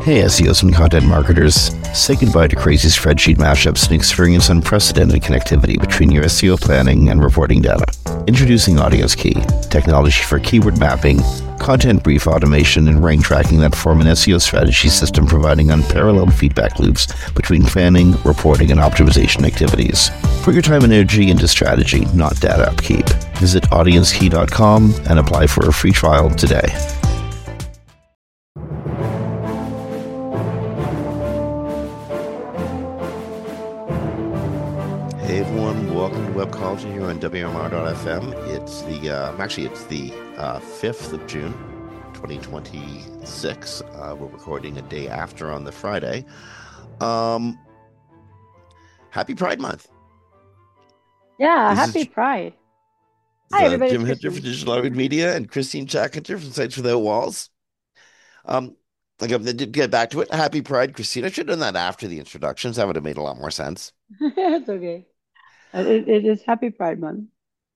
Hey SEOs and content marketers, say goodbye to crazy spreadsheet mashups and experience unprecedented connectivity between your SEO planning and reporting data. Introducing Audience Key, technology for keyword mapping, content brief automation, and rank tracking that form an SEO strategy system providing unparalleled feedback loops between planning, reporting, and optimization activities. Put your time and energy into strategy, not data upkeep. Visit audiencekey.com and apply for a free trial today. Hey everyone, welcome to Webcology here on WMR.fm. It's the 5th of June, 2026. We're recording a day after on the Friday. Happy Pride Month. Yeah, happy Pride. Hi, everybody. Jim Hunter from Digital Outreach Media and Christine Chackunter from Sites Without Walls. I got to get back to it. Happy Pride, Christine. I should have done that after the introductions. That would have made a lot more sense. It's okay. It is Happy Pride Month.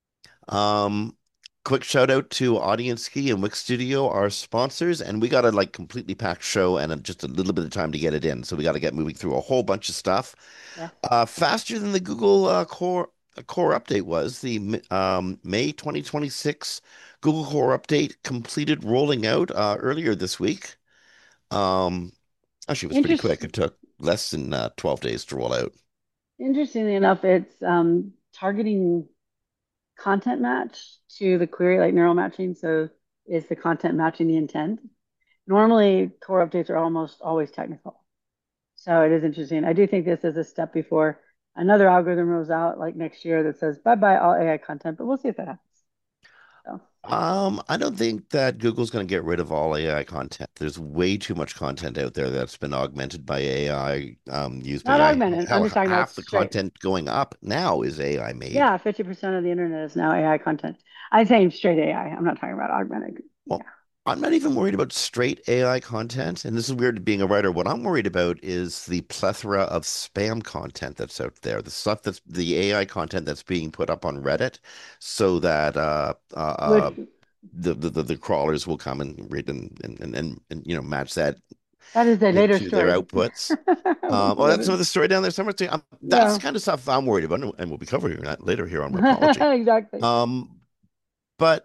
Quick shout out to Audience Key and Wix Studio, our sponsors, and we got a completely packed show and just a little bit of time to get it in. So we got to get moving through a whole bunch of stuff. Yeah. Faster than the Google Core update was. The May 2026 Google Core update completed rolling out earlier this week. Actually, it was pretty quick. It took less than 12 days to roll out. Interestingly enough, it's targeting content match to the query, like neural matching. So is the content matching the intent? Normally, core updates are almost always technical. So it is interesting. I do think this is a step before another algorithm rolls out like next year that says bye-bye all AI content, but we'll see if that happens. So. I don't think that Google's going to get rid of all AI content. There's way too much content out there that's been augmented by AI, used by Not AI. augmented. I'm Hell, just talking about half the straight. content going up now is AI made. Yeah, 50% of the internet is now AI content. I'm saying straight AI. I'm not talking about augmented. Well, Yeah. I'm not even worried about straight AI content. And this is weird being a writer. What I'm worried about is the plethora of spam content that's out there. The stuff that's the AI content that's being put up on Reddit so that Which the crawlers will come and read and match that that is a later into their story. outputs. Well, that's another story down there somewhere too. That's the Yeah. kind of stuff I'm worried about, and we'll be covering that later here on Webcology. Exactly. But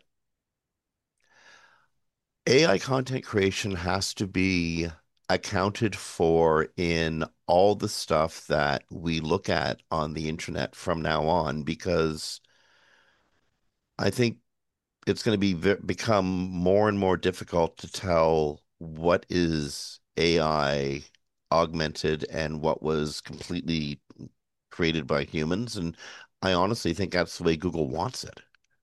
AI content creation has to be accounted for in all the stuff that we look at on the internet from now on, because I think it's going to become more and more difficult to tell what is AI augmented and what was completely created by humans. And I honestly think that's the way Google wants it.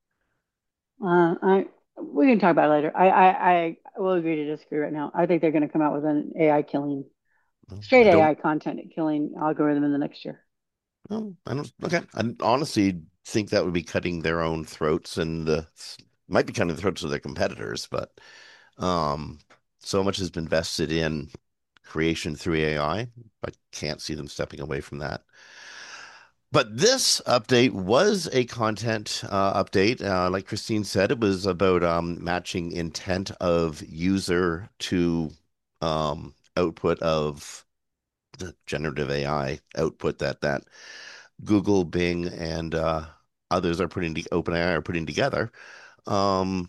I we can talk about it later. I will agree to disagree right now. I think they're going to come out with an AI killing, Well, straight I don't, AI content killing algorithm in the next year. well, I don't, okay. I honestly think that would be cutting their own throats and might be cutting the throats of their competitors, but um, so much has been vested in creation through AI. I can't see them stepping away from that. But this update was a content update. Like Christine said, it was about matching intent of user to output of the generative AI output that Google, Bing, and others are OpenAI are putting together. Um,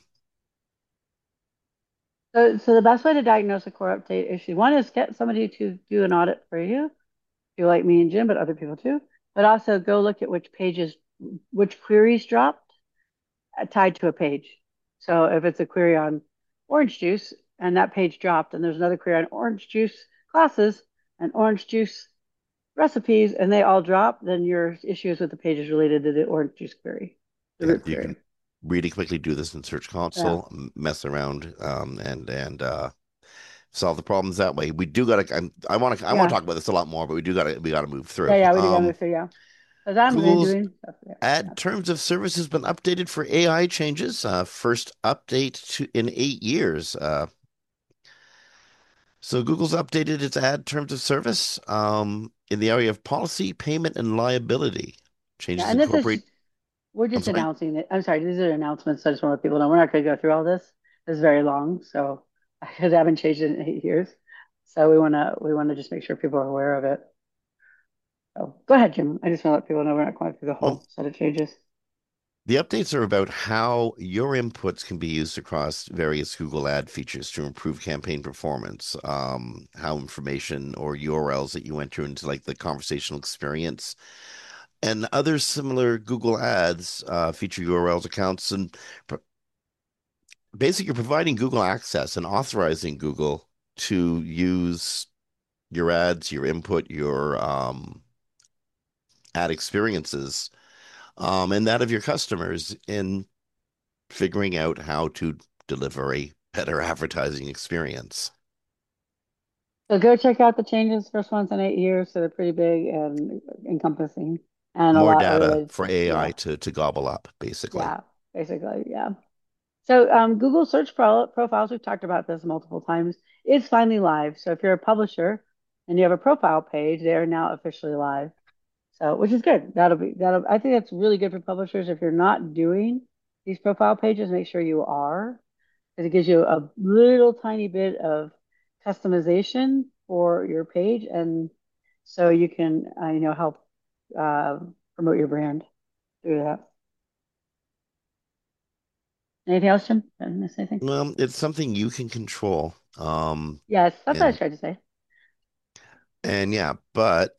So the best way to diagnose a core update issue, one is get somebody to do an audit for you, if you like me and Jim, but other people too. But also go look at which pages, which queries dropped tied to a page. So if it's a query on orange juice and that page dropped, and there's another query on orange juice classes and orange juice recipes, and they all drop, then your issue is with the pages related to the orange juice query, the yeah, root you can query. really quickly do this in Search Yeah. Console, mess around, and solve the problems that way. We do got to. I want to Yeah. talk about this a lot more, but we got to move Yeah. through. Yeah. We do gotta move through. Yeah. Because I'm been Google's doing stuff. Yeah. ad terms of service has been updated for AI changes. First update in 8 years. So Google's updated its ad terms of service in the area of policy, payment, and liability. Yeah. Changes And this is, incorporate. we're I'm just sorry. announcing it. I'm sorry. These are announcements. So I just want to let people know we're not going to go through all this. It's very long. So, because I haven't changed it in 8 years. So we want to just make sure people are aware of it. So go ahead, Jim. I just want to let people know we're not going through the Well, whole set of changes. the updates are about how your inputs can be used across various Google ad features to improve campaign performance. How information or URLs that you enter into like the conversational experience and other similar Google ads feature URLs, accounts, and basically you're providing Google access and authorizing Google to use your ads, your input, your ad experiences, and that of your customers in figuring out how to deliver a better advertising experience. So go check out the changes. First one's in 8 years, so they're pretty big and encompassing, and a More lot data related. for Yeah, AI to gobble up, basically. yeah, basically, yeah. So Google Search Profiles, we've talked about this multiple times, is finally live. So if you're a publisher and you have a profile page, they are now officially live. So which is good. That'll I think that's really good for publishers. If you're not doing these profile pages, make sure you are, because it gives you a little tiny bit of customization for your page, and so you can help uh, promote your brand through that. Anything else, Jim? Did I miss anything? Well, it's something you can control. Yes, that's what I And tried to say. yeah, but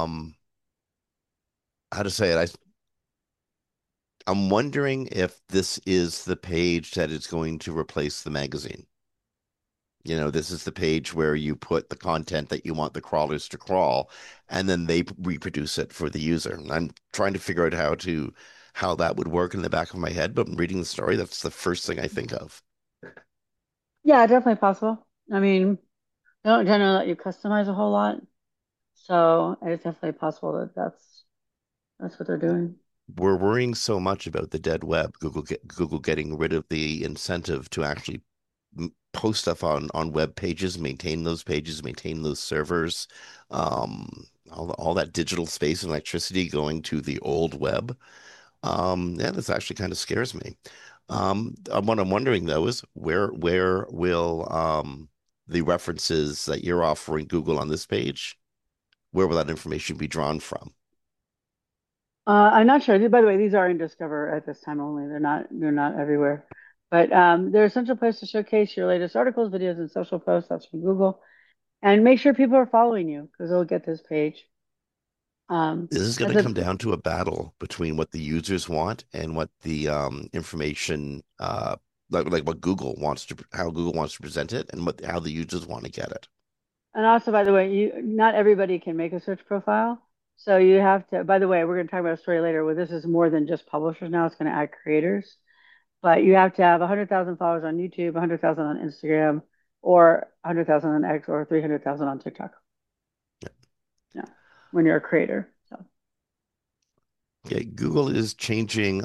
how to say it? I'm wondering if this is the page that is going to replace the magazine. This is the page where you put the content that you want the crawlers to crawl, and then they reproduce it for the user. And I'm trying to figure out how that would work in the back of my head, but reading the story, that's the first thing I think of. Yeah, definitely possible. I mean, they don't generally let you customize a whole lot, so it's definitely possible that that's what they're doing. We're worrying so much about the dead web, Google getting rid of the incentive to actually post stuff on web pages, maintain those servers, all that digital space and electricity going to the old web. Yeah, this actually kind of scares me. What I'm wondering though is where will the references that you're offering Google on this page, where will that information be drawn from? I'm not sure. By the way, these are in Discover at this time only. They're not everywhere. But they're a central place to showcase your latest articles, videos, and social posts. That's from Google. And make sure people are following you because they'll get this page. This is going That's to come a down to a battle between what the users want and what the information, like what Google wants to, how Google wants to present it, and how the users want to get it. And also, by the way, not everybody can make a search profile. So you have to, by the way, we're going to talk about a story later where this is more than just publishers now, it's going to add creators. But you have to have 100,000 followers on YouTube, 100,000 on Instagram, or 100,000 on X, or 300,000 on TikTok. Yeah, when you're a creator. So, Okay, Google is changing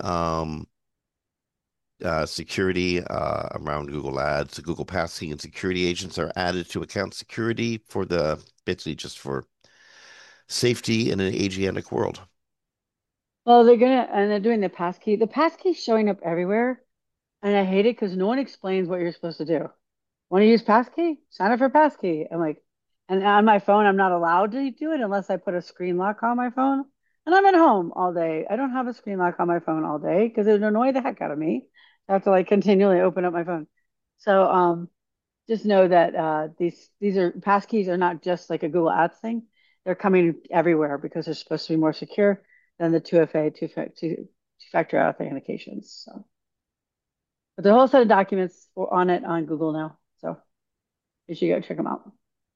security around Google Ads. Google Passkey and security agents are added to account security for the basically just for safety in an agentic world. well, they're doing the passkey. The passkey's showing up everywhere, and I hate it because no one explains what you're supposed to do. Want to use passkey? Sign up for passkey. I'm like, and on my phone, I'm not allowed to do it unless I put a screen lock on my phone. And I'm at home all day. I don't have a screen lock on my phone all day because it would annoy the heck out of me. I have to like continually open up my phone. So just know that these are passkeys are not just like a Google Ads thing. They're coming everywhere because they're supposed to be more secure than the 2FA two-factor authentications. So, but the whole set of documents on it on Google now. So you should go check them out.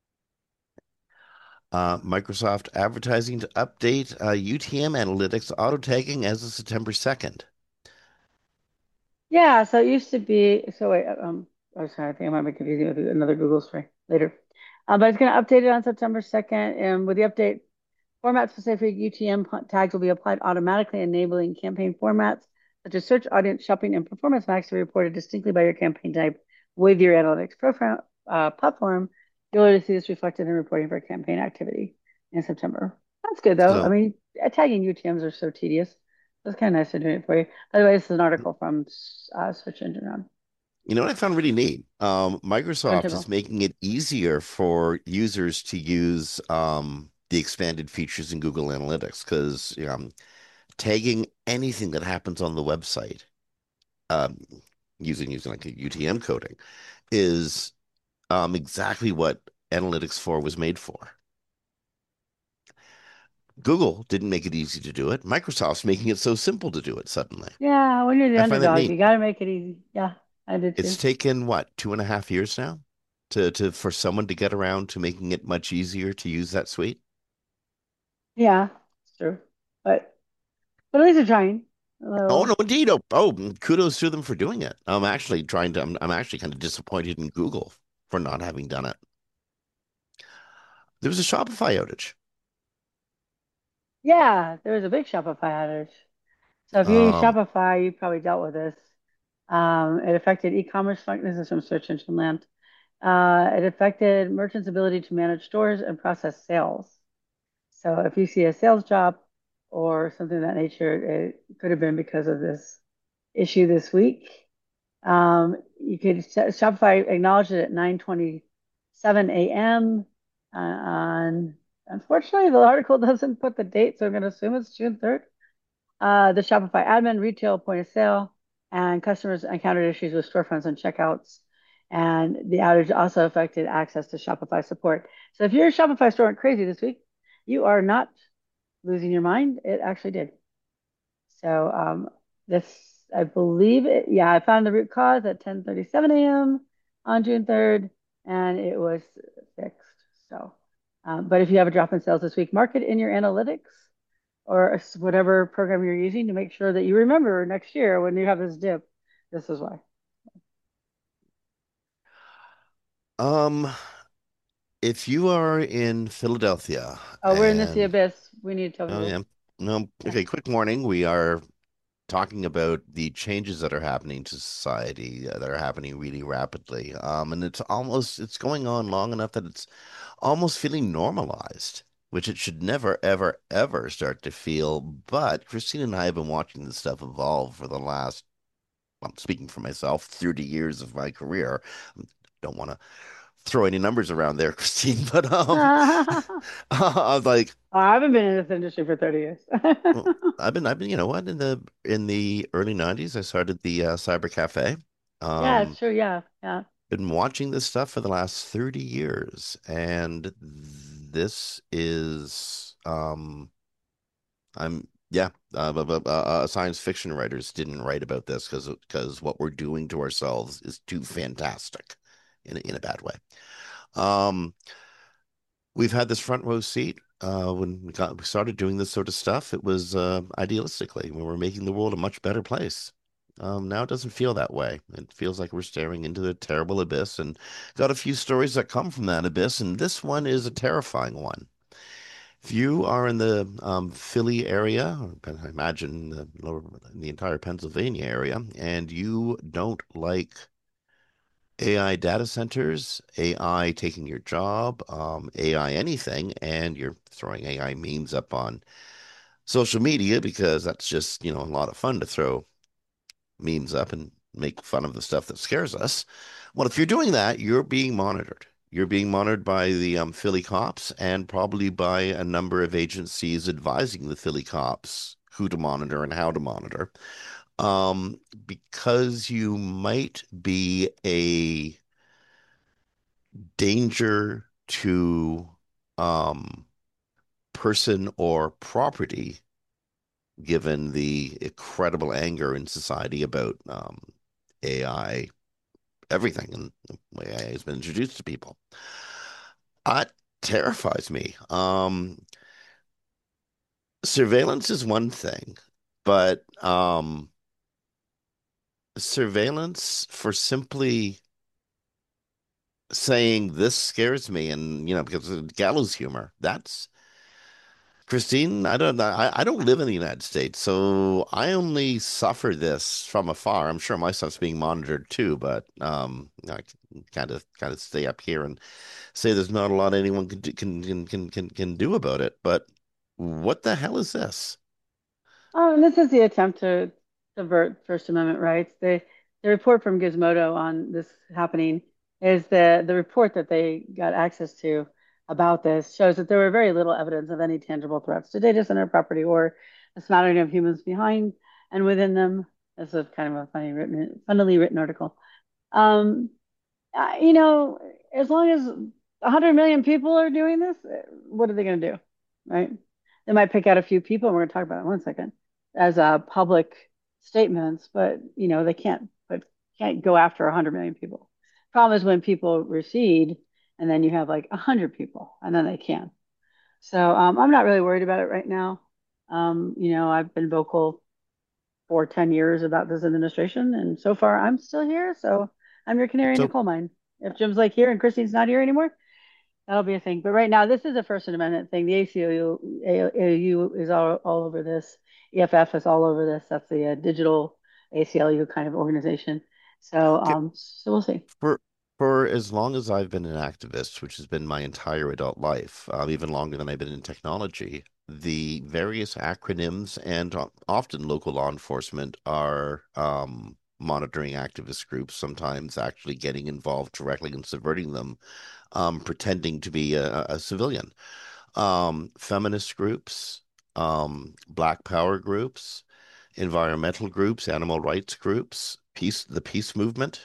Microsoft advertising to update UTM analytics auto tagging as of September 2nd. Yeah, so it used to be. So wait, oh sorry, I think I might be confusing with another Google story later. But it's going to update it on September 2nd, and with the update, format-specific UTM tags will be applied automatically, enabling campaign formats such as search, audience, shopping, and performance max to be reported distinctly by your campaign type with your analytics profile platform. You'll already see this reflected in reporting for campaign activity in September. That's good though. I So mean, tagging UTMs are so tedious. It's kind of nice to do it for you. By the way, this is an article from Search Engine Run. You know what I found really neat? Don't Microsoft is tell. making it easier for users to use the expanded features in Google Analytics because tagging anything that happens on the website um, using like a UTM coding is exactly what Analytics 4 was made for. Google didn't make it easy to do it. Microsoft's making it so simple to do it suddenly. Yeah, when you're the I find that underdog, neat. you got to make it easy. Yeah, I did It's too. taken what, 2.5 years now to for someone to get around to making it much easier to use that suite. Yeah, it's true. But at least they're trying. Oh no, Although, indeed. Oh, kudos to them for doing it. I'm actually kind of disappointed in Google for not having done it. There was a Shopify outage. yeah, there was a big Shopify outage. So if you use Um, Shopify, you probably dealt with this. It affected e-commerce This is from Search Engine Land. It affected merchants' ability to manage stores and process sales. So if you see a sales drop or something of that nature, it could have been because of this issue this week. You could Shopify acknowledged it at 9:27 a.m. On unfortunately, the article doesn't put the date, so I'm going to assume it's June 3rd. The Shopify admin, retail point of sale, and customers encountered issues with storefronts and checkouts. And the outage also affected access to Shopify support. So if your Shopify store went crazy this week, you are not losing your mind. It actually did. So this, I believe it. Yeah, I found the root cause at 10:37 a.m. on June 3rd, and it was fixed. So, but if you have a drop in sales this week, mark it in your analytics or whatever program you're using to make sure that you remember next year when you have this dip. This is why. um, if you are in Philadelphia Oh, we're in the and abyss. We need to tell oh people. yeah, no, Yeah. okay, quick warning. We are talking about the changes that are happening to society that are happening really rapidly. And it's going on long enough that it's almost feeling normalized, which it should never, ever, ever start to feel. But Christine and I have been watching this stuff evolve for the last, I'm speaking for myself, 30 years of my career. Don't want to throw any numbers around there, Christine, but I was like, I haven't been in this industry for 30 years. well, you know what, in the early 90s, I started the Cyber Cafe. Yeah, it's Um, true. Yeah, yeah. been watching this stuff for the last 30 years, and this is I'm yeah, science fiction writers didn't write about this because what we're doing to ourselves is too fantastic in a bad way. Um, we've had this front row seat when we started doing this sort of stuff. It was idealistically when we're making the world a much better place. Now it doesn't feel that way. It feels like we're staring into a terrible abyss, and got a few stories that come from that abyss, and this one is a terrifying one. If you are in the Philly area, or I imagine the entire Pennsylvania area, and you don't like AI data centers, AI taking your job, AI anything, and you're throwing AI memes up on social media because that's just, a lot of fun to throw memes up and make fun of the stuff that scares us. Well, if you're doing that, you're being monitored. You're being monitored by the Philly cops and probably by a number of agencies advising the Philly cops who to monitor and how to monitor. Because you might be a danger to person or property, given the incredible anger in society about AI, everything, and the way AI has been introduced to people. That terrifies me. Surveillance is one thing, but surveillance for simply saying this scares me, and because of gallows humor, that's Christine, I don't live in the United States, so I only suffer this from afar. I'm sure my stuff's being monitored too, but I kind of stay up here and say there's not a lot anyone can do about it. But what the hell is this? And this is the attempt to subvert First Amendment rights. the report from Gizmodo on this happening is the report that they got access to about this shows that there were very little evidence of any tangible threats to data center property or a smattering of humans behind and within them. This is kind of a funnily written article. Um, you know, as long as 100 million people are doing this, what are they going to do? Right? They might pick out a few people, and we're going to talk about it in 1 second, as public statements, but they can't go after 100 million people. Problem is when people recede, and then you have like 100 people, and then they can. So I'm not really worried about it right now. I've been vocal for 10 years about this administration, and so far I'm still here. So I'm your canary in the So coal mine. If Jim's like here and Christine's not here anymore, that'll be a thing. But right now, this is a First Amendment thing. The ACLU is all over this. EFF is all over this. That's the digital ACLU kind of organization. So, okay, so we'll see. for for as long as I've been an activist, which has been my entire adult life, even longer than I've been in technology, the various acronyms and often local law enforcement are monitoring activist groups, sometimes actually getting involved directly in subverting them, pretending to be a civilian. Feminist groups, Black Power groups, environmental groups, animal rights groups, the peace movement.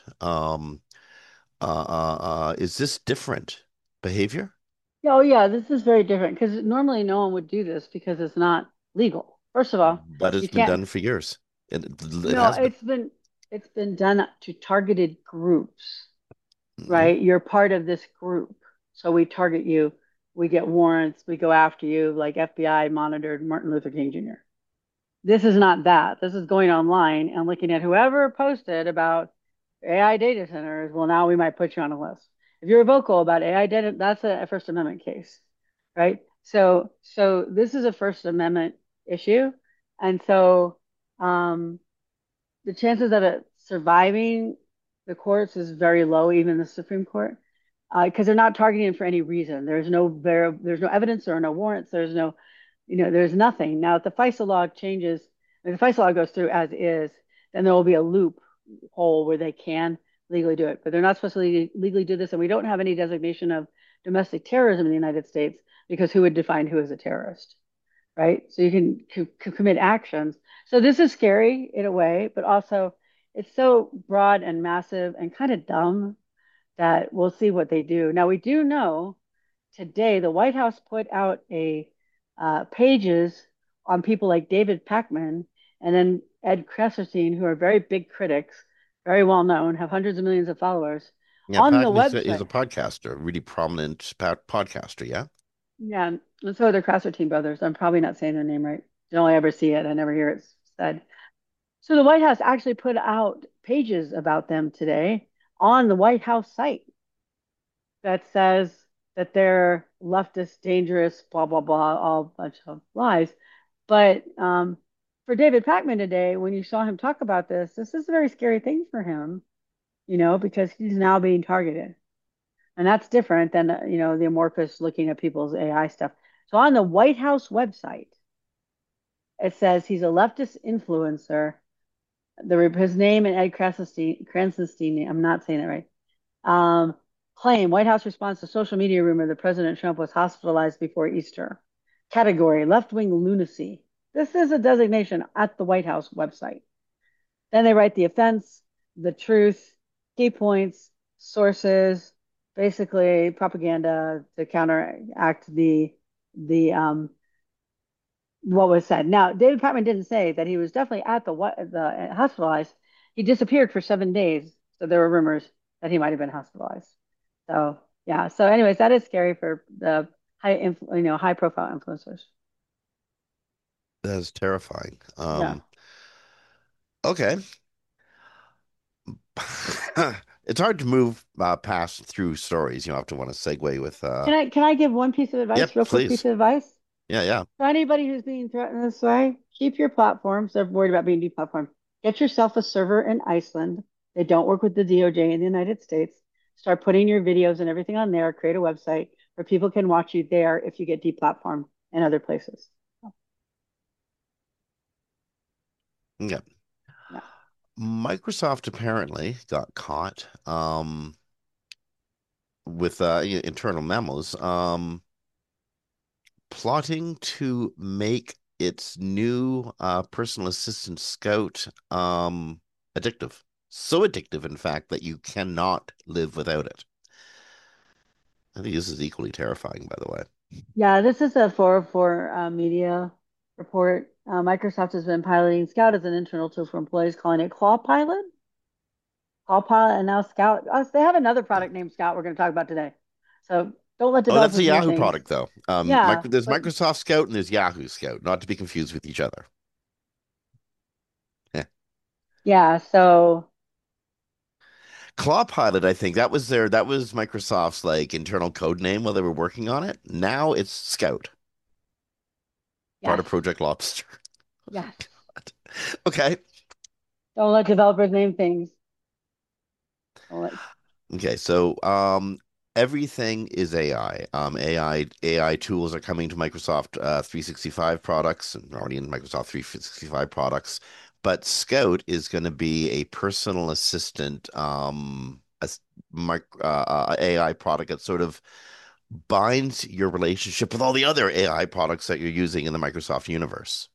Is this different behavior? Oh yeah, this is very different because normally no one would do this because it's not legal. First of all, But you it's been can't. done for years. It No, has been. it's been done to targeted groups, Mhm. right? You're part of this group. So we target you, we get warrants, we go after you, like FBI monitored Martin Luther King Jr. This is not that. This is going online and looking at whoever posted about AI data centers. Well, now we might put you on a list. If you're vocal about AI data, that's a First Amendment case, right? So this is a First Amendment issue, and so um, the chances of it surviving the courts is very low, even the Supreme Court, because they're not targeting it for any reason. There's no evidence, there are no warrants, there's nothing. Now, if the FISA law changes, if the FISA law goes through as is, then there will be a loophole where they can legally do it. But they're not supposed to legally do this, and we don't have any designation of domestic terrorism in the United States because who would define who is a terrorist? Right? So you can commit actions. So this is scary in a way, but also it's so broad and massive and kind of dumb that we'll see what they do. Now we do know today the White House put out a pages on people like David Pakman and then Ed Kreserstein, who are very big critics, very well known, have hundreds of millions of followers Yeah, on the Patton is a website. podcaster, a really prominent podcaster. Yeah. Yeah, and so are the Kreserstein brothers. I'm probably not saying their name right. You only ever see it. I never hear it said. So the White House actually put out pages about them today on the White House site that says that they're leftist, dangerous, blah, blah, blah, all a bunch of lies. But for David Pakman today, when you saw him talk about this is a very scary thing for him, because he's now being targeted. And that's different than, the amorphous looking at people's AI stuff. So on the White House website, it says he's a leftist influencer. His name and Ed Kranzenstein, I'm not saying it right. Um, Claim White House response to social media rumor that President Trump was hospitalized before Easter. Category left wing lunacy. This is a designation at the White House website. Then they write the offense, the truth, key points, sources, basically propaganda to counteract the what was said. Now, David Patman didn't say that he was definitely at the hospitalized. He disappeared for 7 days, so there were rumors that he might have been hospitalized. So yeah. So, anyways, that is scary for the high profile influencers. That is terrifying. Yeah. Okay. It's hard to move past through stories. You have to want to segue with Can I give one piece of advice, yep, real quick piece please. of advice? Yeah, yeah. For anybody who's being threatened this way, keep your platforms. They're worried about being deplatformed. Get yourself a server in Iceland. They don't work with the DOJ in the United States. Start putting your videos and everything on there. Create a website where people can watch you there if you get deplatformed in other places. Yeah. Yeah. Microsoft apparently got caught with internal memos plotting to make its new personal assistant Scout addictive. So addictive, in fact, that you cannot live without it. I think this is equally terrifying, by the way. Yeah, this is a 404 media report. Microsoft has been piloting Scout as an internal tool for employees, calling it Claw Pilot. Claw Pilot, and now Scout. Oh, so they have another product named Scout we're going to talk about today. So don't let Oh, that's a developers name Yahoo things. product, though. Yeah, There's but Microsoft Scout and there's Yahoo Scout, not to be confused with each other. yeah, so Claw Pilot, I think that was Microsoft's like internal code name while they were working on it. Now it's Scout, part yes, of Project Lobster. yes. Okay. Don't let developers name things. Don't let, Okay, so everything is AI. AI tools are coming to Microsoft 365 products and already in Microsoft 365 products. But Scout is going to be a personal assistant AI product that sort of binds your relationship with all the other AI products that you're using in the Microsoft universe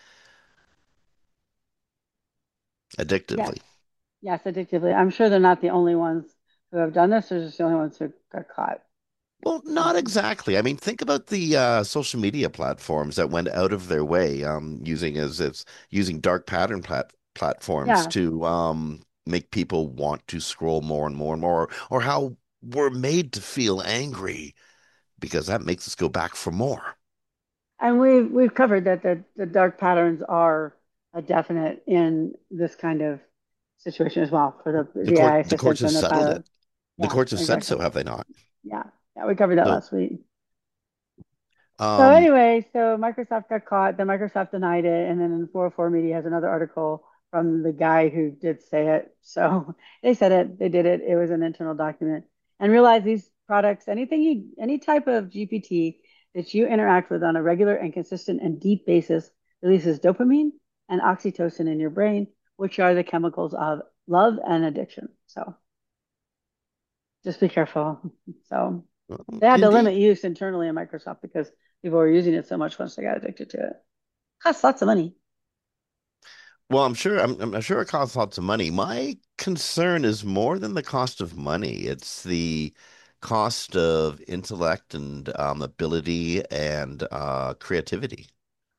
yes, addictively. yes, addictively. I'm sure they're not the only ones who have done this. They're just the only ones who got caught. Well, not exactly. I mean, think about the social media platforms that went out of their way using dark pattern platforms Yeah. to make people want to scroll more and more and more, or how we're made to feel angry because that makes us go back for more. And we've covered that the dark patterns are a definite in this kind of situation as well for the AI The courts assistants have and the settled pilot. it. The Yeah, courts have said exactly. so, have they not? Yeah, yeah, we covered that So, last week. So um, anyway, so Microsoft got caught, then Microsoft denied it, and then in 404 Media has another article from the guy who did say it. So they said it, they did it, it was an internal document. And realize these products, any type of GPT that you interact with on a regular and consistent and deep basis releases dopamine and oxytocin in your brain, which are the chemicals of love and addiction. So just be careful. So they had to limit indeed. use internally in Microsoft because people were using it so much once they got addicted to it. Costs lots of money. Well, I'm sure it costs lots of money. My concern is more than the cost of money. It's the cost of intellect and ability and creativity.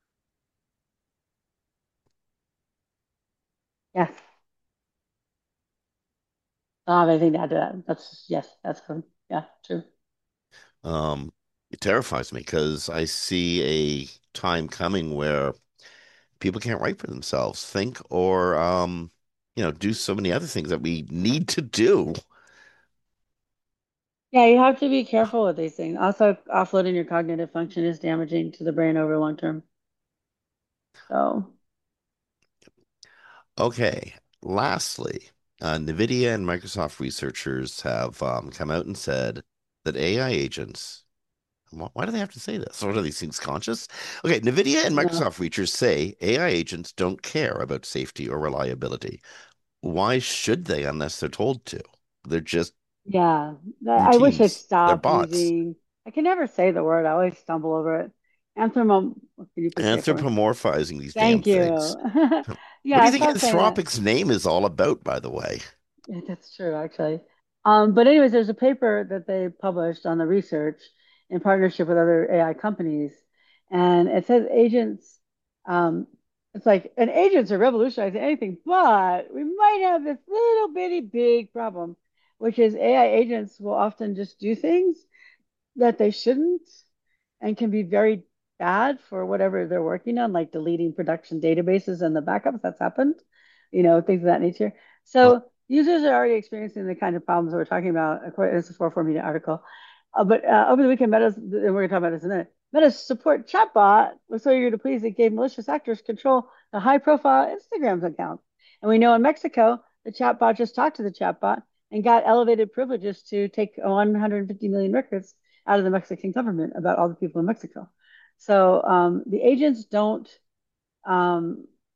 Yes. I don't have anything to add to that. That's yes, that's good. Yeah, true. Um, it terrifies me because I see a time coming where people can't write for themselves, think, or do so many other things that we need to do. Yeah, you have to be careful with these things. Also, offloading your cognitive function is damaging to the brain over long term. So, Okay. Lastly, NVIDIA and Microsoft researchers have come out and said that AI agents, why do they have to say this? What are these things conscious? Okay, NVIDIA and no. Microsoft researchers say AI agents don't care about safety or reliability. Why should they unless they're told to? They're just Yeah, I wish I'd routines. They're stop bots. using. I can never say the word. I always stumble over it. Anthromo. Can you please say it for me? Anthropomorphizing these damn Thank things. you. What do Yeah, you think stop saying that. Anthropic's name is all about, by the way? Yeah, that's true, actually. But anyways, there's a paper that they published on the research in partnership with other AI companies, and it says agents. Um, it's like an agents are revolutionizing anything, but we might have this little bitty big problem, which is AI agents will often just do things that they shouldn't and can be very bad for whatever they're working on, like deleting production databases and the backups that's happened, things of that nature. Uh, So users are already experiencing the kind of problems that we're talking about, according to this 404 Media article. But over the weekend, Meta's, and we're going to talk about this in a minute, Meta's support chatbot was so eager to please it gave malicious actors control to high profile Instagram's accounts. And we know in Mexico, the chatbot just talked to the chatbot and got elevated privileges to take 150 million records out of the Mexican government about all the people in Mexico. So the agents don't um,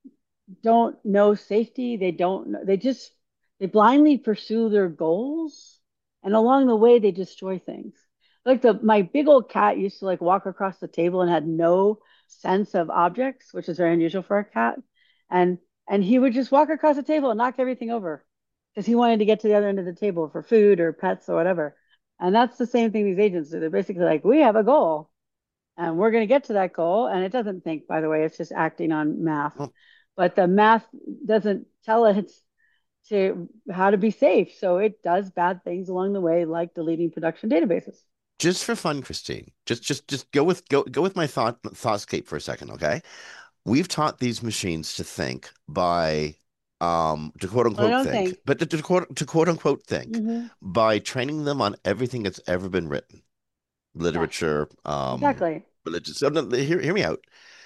don't know safety. They don't know, they blindly pursue their goals, and along the way they destroy things. Like the my big old cat used to like walk across the table and had no sense of objects, which is very unusual for a cat. And and he would just walk across the table and knock everything over because he wanted to get to the other end of the table for food or pets or whatever. And that's the same thing these agents do. They're basically like, we have a goal and we're going to get to that goal. And it doesn't think, by the way, it's just acting on math. Well, But the math doesn't tell it to how to be safe. So it does bad things along the way, like deleting production databases. just for fun, Christine, just go with my thoughtscape for a second, okay? We've taught these machines to think by to quote But I unquote don't think, think. but to quote unquote think Hmm. by training them on everything that's ever been written, Yes, literature, exactly. religion. So no, hear me out.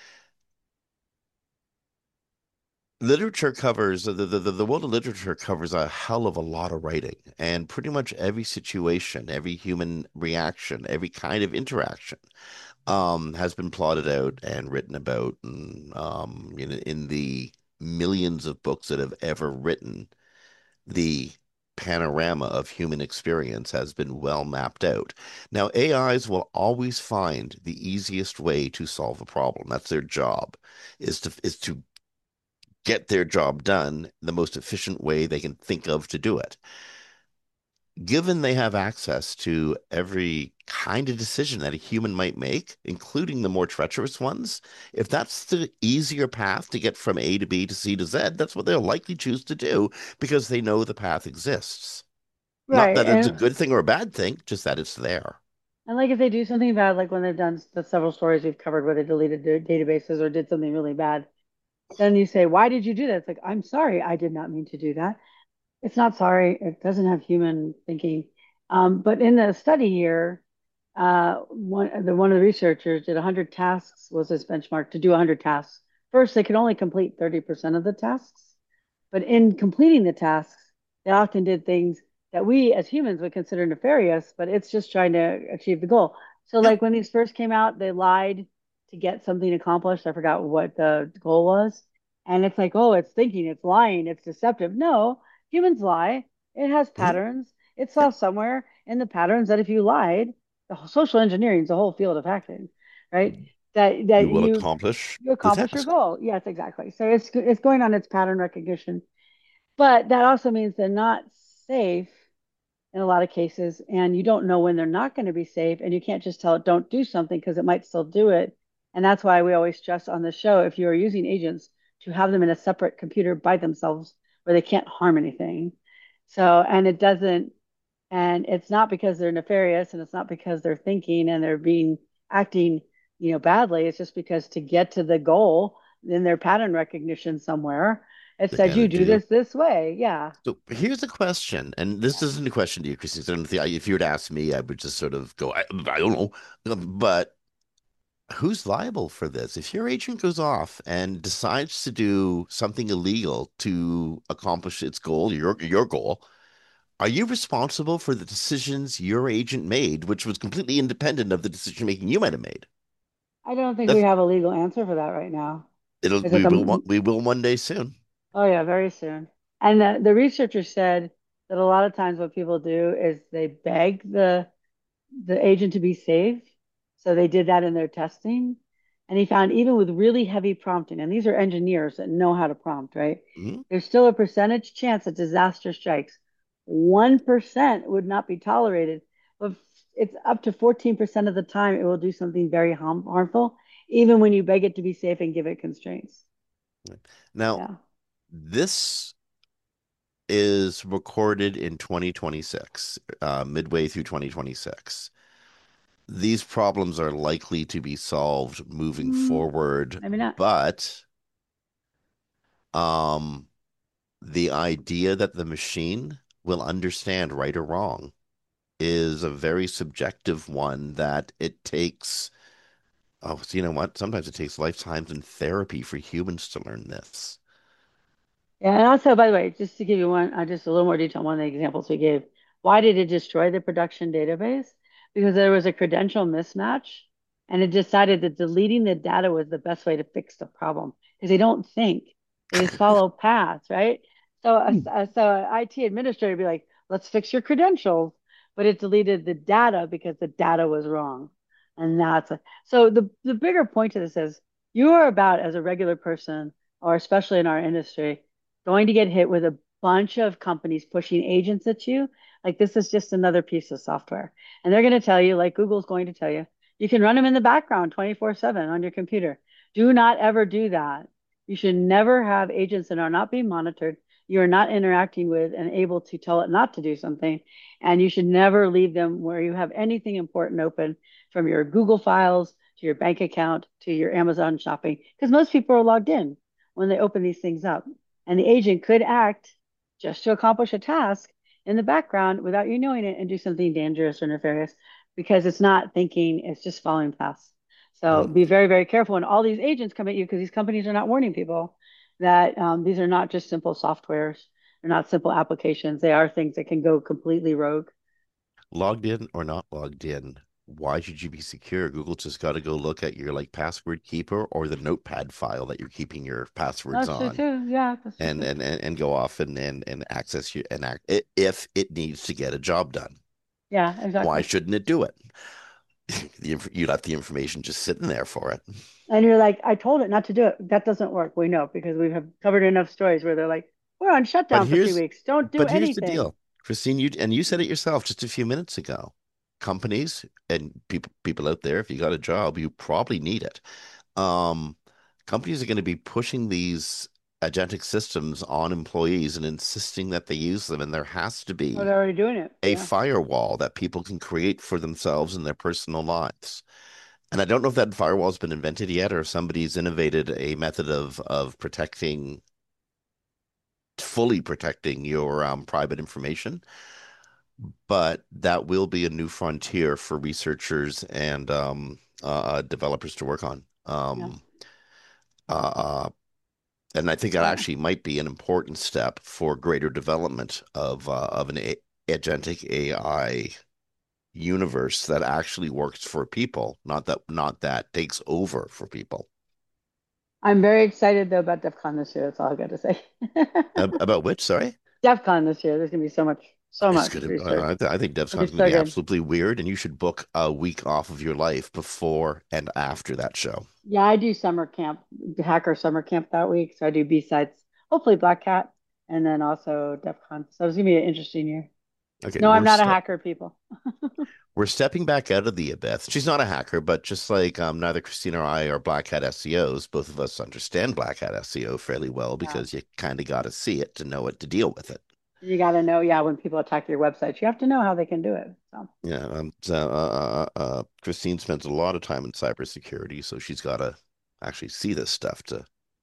Literature covers the world of literature covers a hell of a lot of writing, and pretty much every situation, every human reaction, every kind of interaction has been plotted out and written about, and in the millions of books that have ever written, the panorama of human experience has been well mapped out. Now, AIs will always find the easiest way to solve a problem. That's their job, is to get their job done the most efficient way they can think of to do it. Given they have access to every kind of decision that a human might make, including the more treacherous ones, if that's the easier path to get from A to B to C to Z, that's what they'll likely choose to do because they know the path exists. Not Right. that it's a good thing or a bad thing, just that it's there. And like if they do something bad, like when they've done the several stories we've covered where they deleted their databases or did something really bad, then you say, why did you do that? It's like, I'm sorry, I did not mean to do that. It's not sorry. It doesn't have human thinking. But in the study here, one of the researchers did 100 tasks was his benchmark to do 100 tasks. First, they could only complete 30% of the tasks, but in completing the tasks, they often did things that we as humans would consider nefarious, but it's just trying to achieve the goal. So, Yep. like when these first came out, they lied to get something accomplished. I forgot what the goal was. And it's like, oh, it's thinking, it's lying, it's deceptive. No, humans lie. It has Mhm. patterns. It saw Yep. somewhere in the patterns that if you lied, the social engineering is a whole field of hacking, right? That You that will you accomplish you the accomplish your task. goal. Yes, exactly. So it's going on its pattern recognition, but that also means they're not safe in a lot of cases, and you don't know when they're not going to be safe, and you can't just tell it don't do something because it might still do it. And that's why we always stress on the show if you are using agents to have them in a separate computer by themselves where they can't harm anything. So, and it doesn't, and it's not because they're nefarious, and it's not because they're thinking and they're being acting, badly. It's just because to get to the goal in their pattern recognition somewhere, it They says gotta you do do. this way. Yeah. So here's a question, and this isn't a question to you, Christine. So if you were to ask me, I would just sort of go, I don't know. But who's liable for this? If your agent goes off and decides to do something illegal to accomplish its goal, your goal, are you responsible for the decisions your agent made, which was completely independent of the decision making you might have made? I don't think we That's have a legal answer for that right now. it'll Is it the we will one day soon. Oh yeah, very soon. And the researcher said that a lot of times what people do is they beg the agent to be safe. So they did that in their testing. And he found even with really heavy prompting, and these are engineers that know how to prompt, right? Mhm. There's still a percentage chance that disaster strikes. 1% would not be tolerated, but it's up to 14% of the time it will do something very harmful, even when you beg it to be safe and give it constraints. Now, Yeah. this is recorded in 2026, midway through 2026. These problems are likely to be solved moving Mm, forward, maybe not. but um, the idea that the machine will understand right or wrong is a very subjective one that it takes. Oh, so you know what? Sometimes it takes lifetimes in therapy for humans to learn this. Yeah, and also, by the way, just to give you just a little more detail on one of the examples we gave, why did it destroy the production database? Because there was a credential mismatch, and it decided that deleting the data was the best way to fix the problem because they don't think. They just follow paths, right? Hmm. So an IT administrator would be like, let's fix your credentials, but it deleted the data because the data was wrong. And so the bigger point to this is you are about as a regular person, or especially in our industry, going to get hit with a bunch of companies pushing agents at you. Like this is just another piece of software. And they're going to tell you, like Google's going to tell you, you can run them in the background 24/7 on your computer. Do not ever do that. You should never have agents that are not being monitored. You are not interacting with and able to tell it not to do something. And you should never leave them where you have anything important open from your Google files to your bank account to your Amazon shopping, because most people are logged in when they open these things up. And the agent could act just to accomplish a task in the background without you knowing it and do something dangerous or nefarious because it's not thinking, it's just following paths. So Mm. be very, very careful when all these agents come at you because these companies are not warning people that these are not just simple softwares. They're not simple applications. They are things that can go completely rogue. Logged in or not logged in, why should you be secure? Google just got to go look at your like password keeper or the notepad file that you're keeping your passwords That's true on, too. Yeah, that's true and too. go off and access you and act if it needs to get a job done. Yeah, Why exactly. shouldn't it do it? You left the information just sitting there for it. And you're like, I told it not to do it. That doesn't work. We know because we have covered enough stories where they're like, we're on But shutdown for two here's weeks. Don't do but here's the anything. deal, Christine. You said it yourself just a few minutes ago. Companies and people out there, if you got a job, you probably need it. Um, Companies are going to be pushing these agentic systems on employees and insisting that they use them, and there has to Oh, be they're already doing it. a Yeah. firewall that people can create for themselves in their personal lives. And I don't know if that firewall has been invented yet, or if somebody's innovated a method of protecting, fully protecting your private information. But that will be a new frontier for researchers and developers to work on. Yeah. Uh, uh, and I think that Yeah. actually might be an important step for greater development of an agentic AI universe that actually works for people, not that takes over for people. I'm very excited though about DEF CON this year. That's all I got to say. About which, sorry? DEF CON this year. There's gonna be so It's much gonna. research. I think It'll be DevCon's gonna so be good. absolutely weird, and you should book a week off of your life before and after that show. Yeah, I do summer camp, hacker summer camp that week. So I do B-sides, hopefully Black Hat, and then also DEF CON. So it's gonna be an interesting year. Okay, No, I'm not a hacker, people. we're stepping back out of the abyss. She's not a hacker, but just like neither Christine or I are Black Hat SEOs, both of us understand Black Hat SEO fairly well Yeah. because you kind of got to see it to know what to deal with it. You got to know, yeah, when people attack your website, you have to know how they can do it. So, Yeah, Christine spends a lot of time in cybersecurity, so she's got to actually see this stuff to.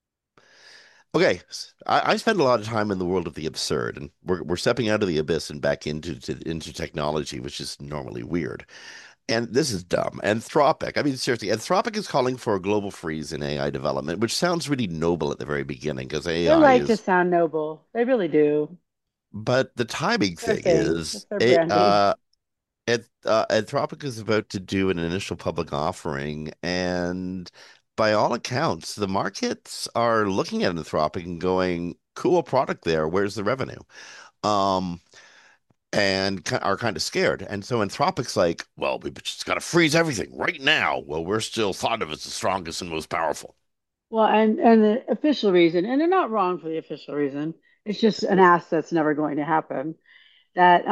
Okay, I spend a lot of time in the world of the absurd, and we're stepping out of the abyss and back into technology, which is normally weird. And this is dumb. Anthropic. I mean, seriously, Anthropic is calling for a global freeze in AI development, which sounds really noble at the very beginning because they AI like to is. sound noble. They really do. But the timing Their thing thing. is, It's their branding. Anthropic is about to do an initial public offering, and by all accounts, the markets are looking at Anthropic and going, "Cool product there. Where's the revenue?" Um, and are kind of scared. And so Anthropic's like, "Well, we just got to freeze everything right now. Well, we're still thought of as the strongest and most powerful." Well, and the official reason, and they're not wrong for the official reason. It's just an ask that's never going to happen. That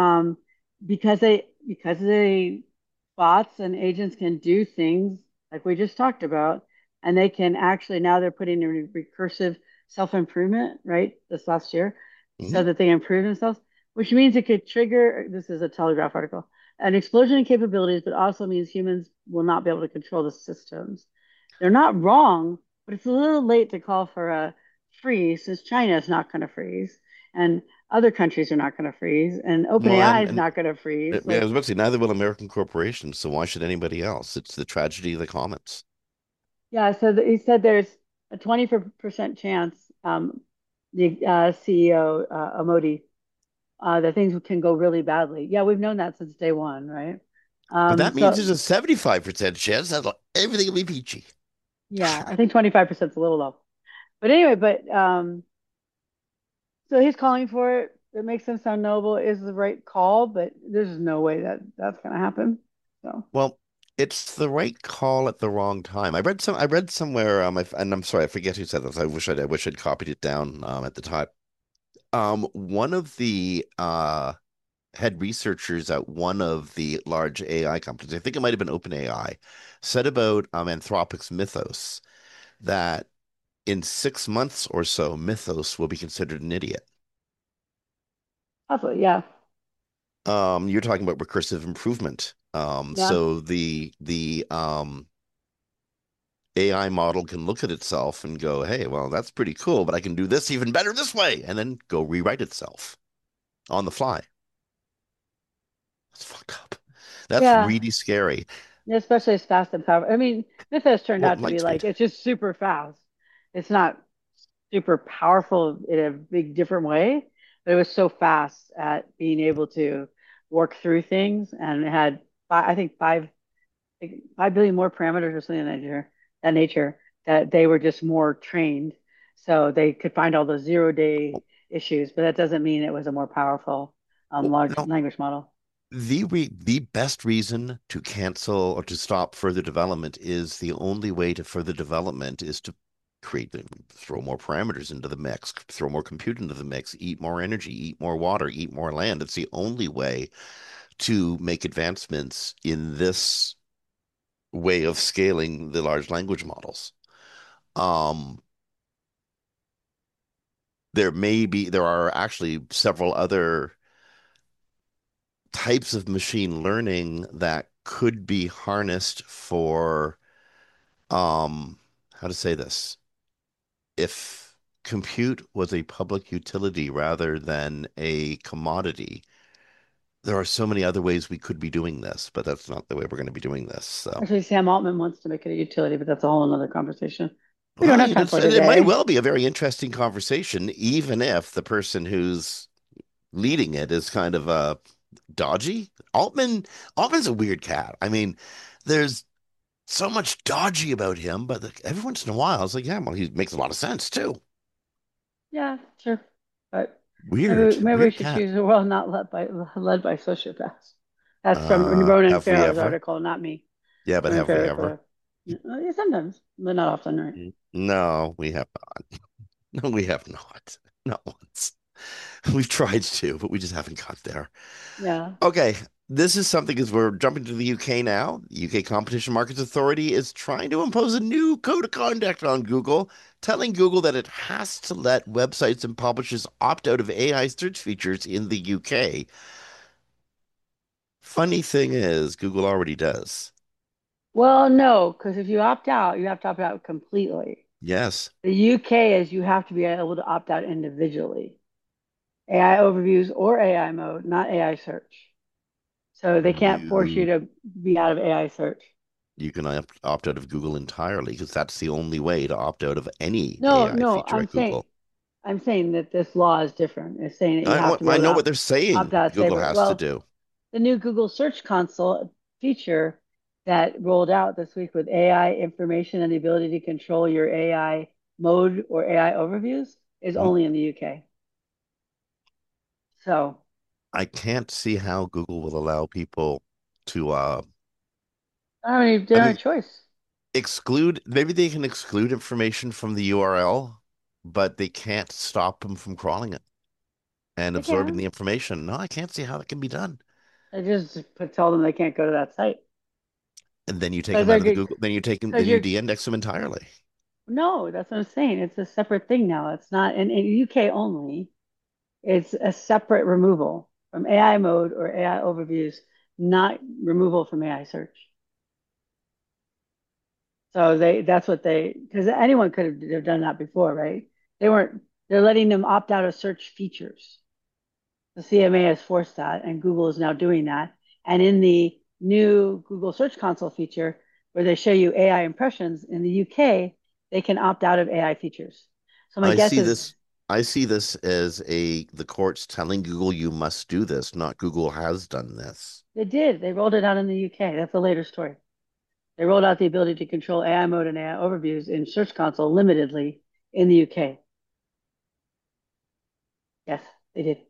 because they bots and agents can do things like we just talked about, and they can actually now they're putting in recursive self-improvement, right? This last year, Mhm. so that they improve themselves, which means it could trigger, this is a Telegraph article, an explosion in capabilities, but also means humans will not be able to control the systems. They're not wrong, but it's a little late to call for a freeze since China is not going to freeze and other countries are not going to freeze and Well, OpenAI is not going to freeze. I Like, was about to say, neither will American corporations, so why should anybody else? It's the tragedy of the commons. yeah, so he said there's a 20% chance, the CEO, Amodi, that things can go really badly. Yeah, we've known that since day one, right? But that means So there's a 75% chance that everything will be peachy. yeah, I think 25% is a little low. But anyway, so he's calling for it. It makes him sound noble. Is the right call, but there's no way that that's going to happen. So Well, it's the right call at the wrong time. I read somewhere, and I'm sorry, I forget who said this. I wish I'd copied it down, at the time. One of the, head researchers at one of the large AI companies, I think it might have been OpenAI, said about, Anthropic's Mythos that in 6 months or so, Mythos will be considered an idiot. possibly, yeah, You're talking about recursive improvement. yeah. So the AI model can look at itself and go, "Hey, well, that's pretty cool, but I can do this even better this way," and then go rewrite itself on the fly. That's fucked up. That's Yeah, really scary. especially as fast and powerful. I mean, Mythos turned Well, out to be light like speed. it's just super fast. It's not super powerful in a big different way, but it was so fast at being able to work through things, and it had I think 5 billion more parameters or something of that nature that they were just more trained, so they could find all those 0 day issues. But that doesn't mean it was a more powerful Well, large no, language model. the best reason to cancel or to stop further development is the only way to further development is to throw more parameters into the mix, throw more compute into the mix, eat more energy, eat more water, eat more land. It's the only way to make advancements in this way of scaling the large language models. Um, there are actually several other types of machine learning that could be harnessed for, um, how to say this? If compute was a public utility rather than a commodity, there are so many other ways we could be doing this, but that's not the way we're going to be doing this. So, Actually, Sam Altman wants to make it a utility, but that's a whole another conversation. We don't well, have time for it might today. well be a very interesting conversation, even if the person who's leading it is kind of, dodgy. Altman's a weird cat. I mean, there's so much dodgy about him, but like, every once in a while, it's like, yeah, well, he makes a lot of sense too. Yeah, sure, but maybe we Weird should cat. choose a world not led by sociopaths. That's from Ronan Have we Farrow's ever? article, not me. Yeah, but Ronan have we Farrow ever? yeah, sometimes, but not often, right? No, we have not. No, we have not. Not once. We've tried to, but we just haven't got there. Yeah. Okay, this is something as we're jumping to the UK now. The UK Competition Markets Authority is trying to impose a new code of conduct on Google, telling Google that it has to let websites and publishers opt out of AI search features in the UK. Funny thing is, Google already does. Well, no, because if you opt out, you have to opt out completely. Yes, The UK is you have to be able to opt out individually. AI overviews or AI mode, not AI search. So they can't force you you to be out of AI search. you can opt out of Google entirely because that's the only way to opt out of any No, AI no, feature I'm at saying Google. I'm saying that this law is different. It's saying that you have to be I able to know what they're opt saying out Google safer. has to Well, do. the new Google Search Console feature that rolled out this week with AI information and the ability to control your AI mode or AI overviews is Mhm. only in the UK. So I can't see how Google will allow people to, I don't even, they I don't have a mean, choice. exclude, maybe they can exclude information from the URL, but they can't stop them from crawling it and They absorbing can. the information. No, I can't see how that can be done. They just tell them they can't go to that site And then you take because them they're out of the good. Google, then you take them, Because then you you're de-index them entirely. no, that's what I'm saying. It's a separate thing now. It's not in UK only. It's a separate removal from AI mode or AI overviews, not removal from AI search. So that's what they, because anyone could have done that before, right? They weren't, they're letting them opt out of search features. The CMA has forced that, and Google is now doing that. And in the new Google Search Console feature, where they show you AI impressions in the UK, they can opt out of AI features. So my I guess see is this I see this as the courts telling Google you must do this, not Google has done this. they did. They rolled it out in the UK. That's a later story. They rolled out the ability to control AI mode and AI overviews in Search Console limitedly in the UK. Yes, they did.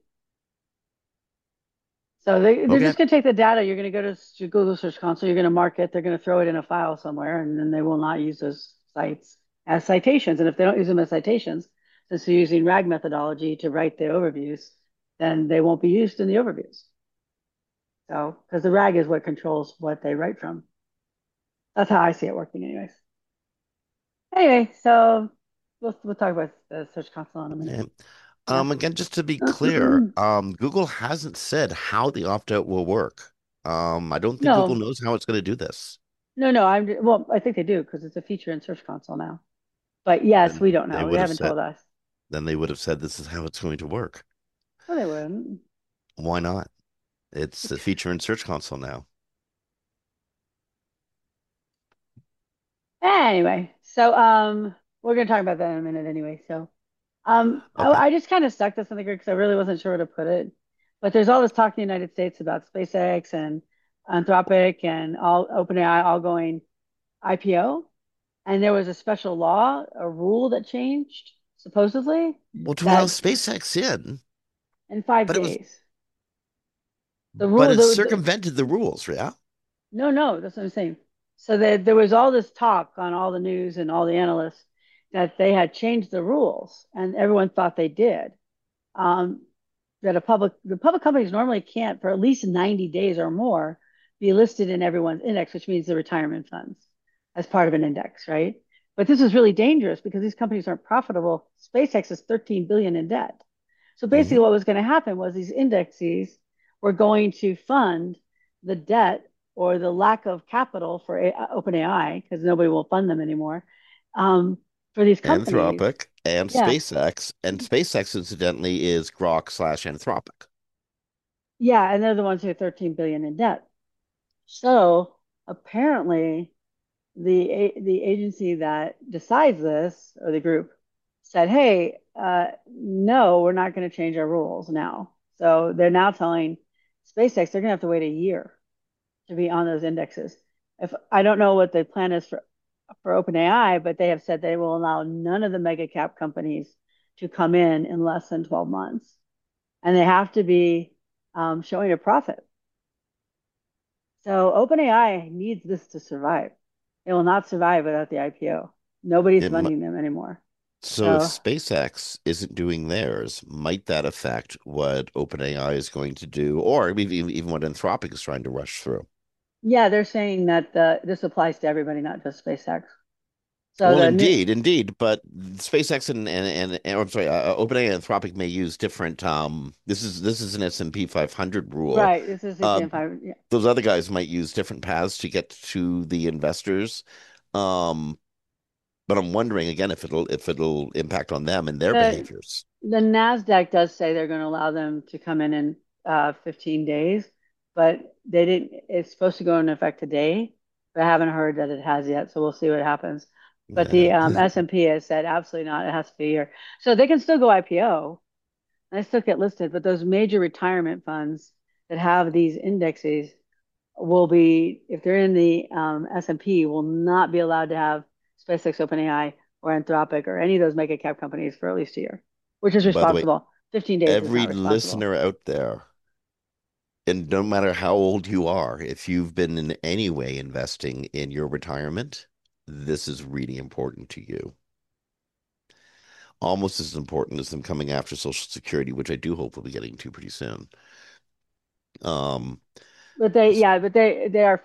So they're Okay. just going to take the data. You're going to go to Google Search Console. You're going to mark it. They're going to throw it in a file somewhere, and then they will not use those sites as citations. And if they don't use them as citations, since they're using RAG methodology to write the overviews, then they won't be used in the overviews. So, because the RAG is what controls what they write from. That's how I see it working, anyways. Anyway, so we'll talk about the Search Console in a minute. Yeah. Yeah. Again, just to be clear, Google hasn't said how the opt-out will work. I don't think Google No, knows how it's going to do this. no. Well, I think they do because it's a feature in Search Console now. But yes, we Then don't they know. They would have haven't said, told us. then they would have said this is how it's going to work. Well, they wouldn't. Why not? It's a feature in Search Console now. Anyway, so we're gonna talk about that in a minute anyway. So Okay. I just kind of stuck this in the group because I really wasn't sure where to put it. But there's all this talk in the United States about SpaceX and Anthropic and all OpenAI all going IPO. And there was a special law, a rule that changed supposedly Well, to allow that SpaceX in, in five but it was, days. The but rule, it circumvented the rules, yeah? no, that's what I'm saying. So there was all this talk on all the news and all the analysts that they had changed the rules, and everyone thought they did. Um, that the public companies normally can't, for at least 90 days or more, be listed in everyone's index, which means the retirement funds as part of an index, right? But this is really dangerous because these companies aren't profitable. SpaceX is 13 billion in debt. So basically, Hmm. what was going to happen was these indexes were going to fund the debt or the lack of capital for OpenAI because nobody will fund them anymore um, for these companies. Anthropic and Yeah, SpaceX incidentally is Grok slash Anthropic. yeah, and they're the ones who are 13 billion in debt. So apparently, the agency that decides this or the group said, "Hey, no, we're not going to change our rules now." So they're now telling SpaceX they're going to have to wait a year to be on those indexes. If I don't know what the plan is for OpenAI, but they have said they will allow none of the mega cap companies to come in less than 12 months, and they have to be showing a profit. So OpenAI needs this to survive. It will not survive without the IPO. Nobody's It, mi- funding them anymore. so if So SpaceX isn't doing theirs, might that affect what OpenAI is going to do, or maybe even what Anthropic is trying to rush through? yeah, they're saying that this applies to everybody, not just SpaceX. So Well, the new, indeed, but SpaceX and I'm sorry, OpenAI and Anthropic may use different. This is an S&P 500 rule. right, this is Uh, CPM 5. Yeah. those other guys might use different paths to get to the investors. Um, but I'm wondering again if it'll impact on them and their The behaviors. the Nasdaq does say they're going to allow them to come in 15 days, but they didn't. It's supposed to go into effect today, but I haven't heard that it has yet. So we'll see what happens. But the Yeah. S&P has said absolutely not. It has to be a year. So they can still go IPO. I still get listed, but those major retirement funds that have these indexes will be, if they're in the S&P, will not be allowed to have SpaceX, OpenAI, or Anthropic, or any of those mega cap companies for at least a year, which is By the way, responsible. 15 days is every not responsible. listener out there, and no matter how old you are, if you've been in any way investing in your retirement, this is really important to you. Almost as important as them coming after Social Security, which I do hope we'll be getting to pretty soon. Um, But they are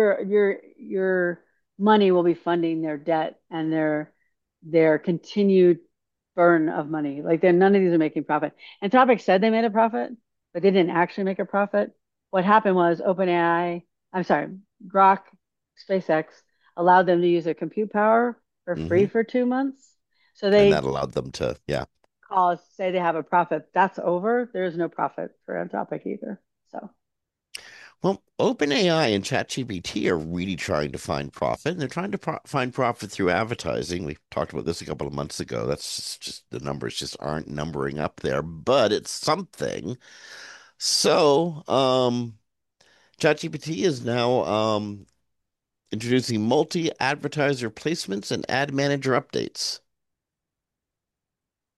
your money will be funding their debt and their continued burn of money. Like they're none of these are making profit. Anthropic said they made a profit, but they didn't actually make a profit. What happened was OpenAI, I'm sorry, Grok, SpaceX allowed them to use their compute power for free mhm. for 2 months. So And that they allowed them to, yeah. say they have a profit. That's over. There is no profit for Anthropic either. So. Well, OpenAI and ChatGPT are really trying to find profit, and they're trying to find profit through advertising. We talked about this a couple of months ago. That's just the numbers just aren't numbering up there, but it's something. So, ChatGPT is now introducing multi-advertiser placements and ad manager updates.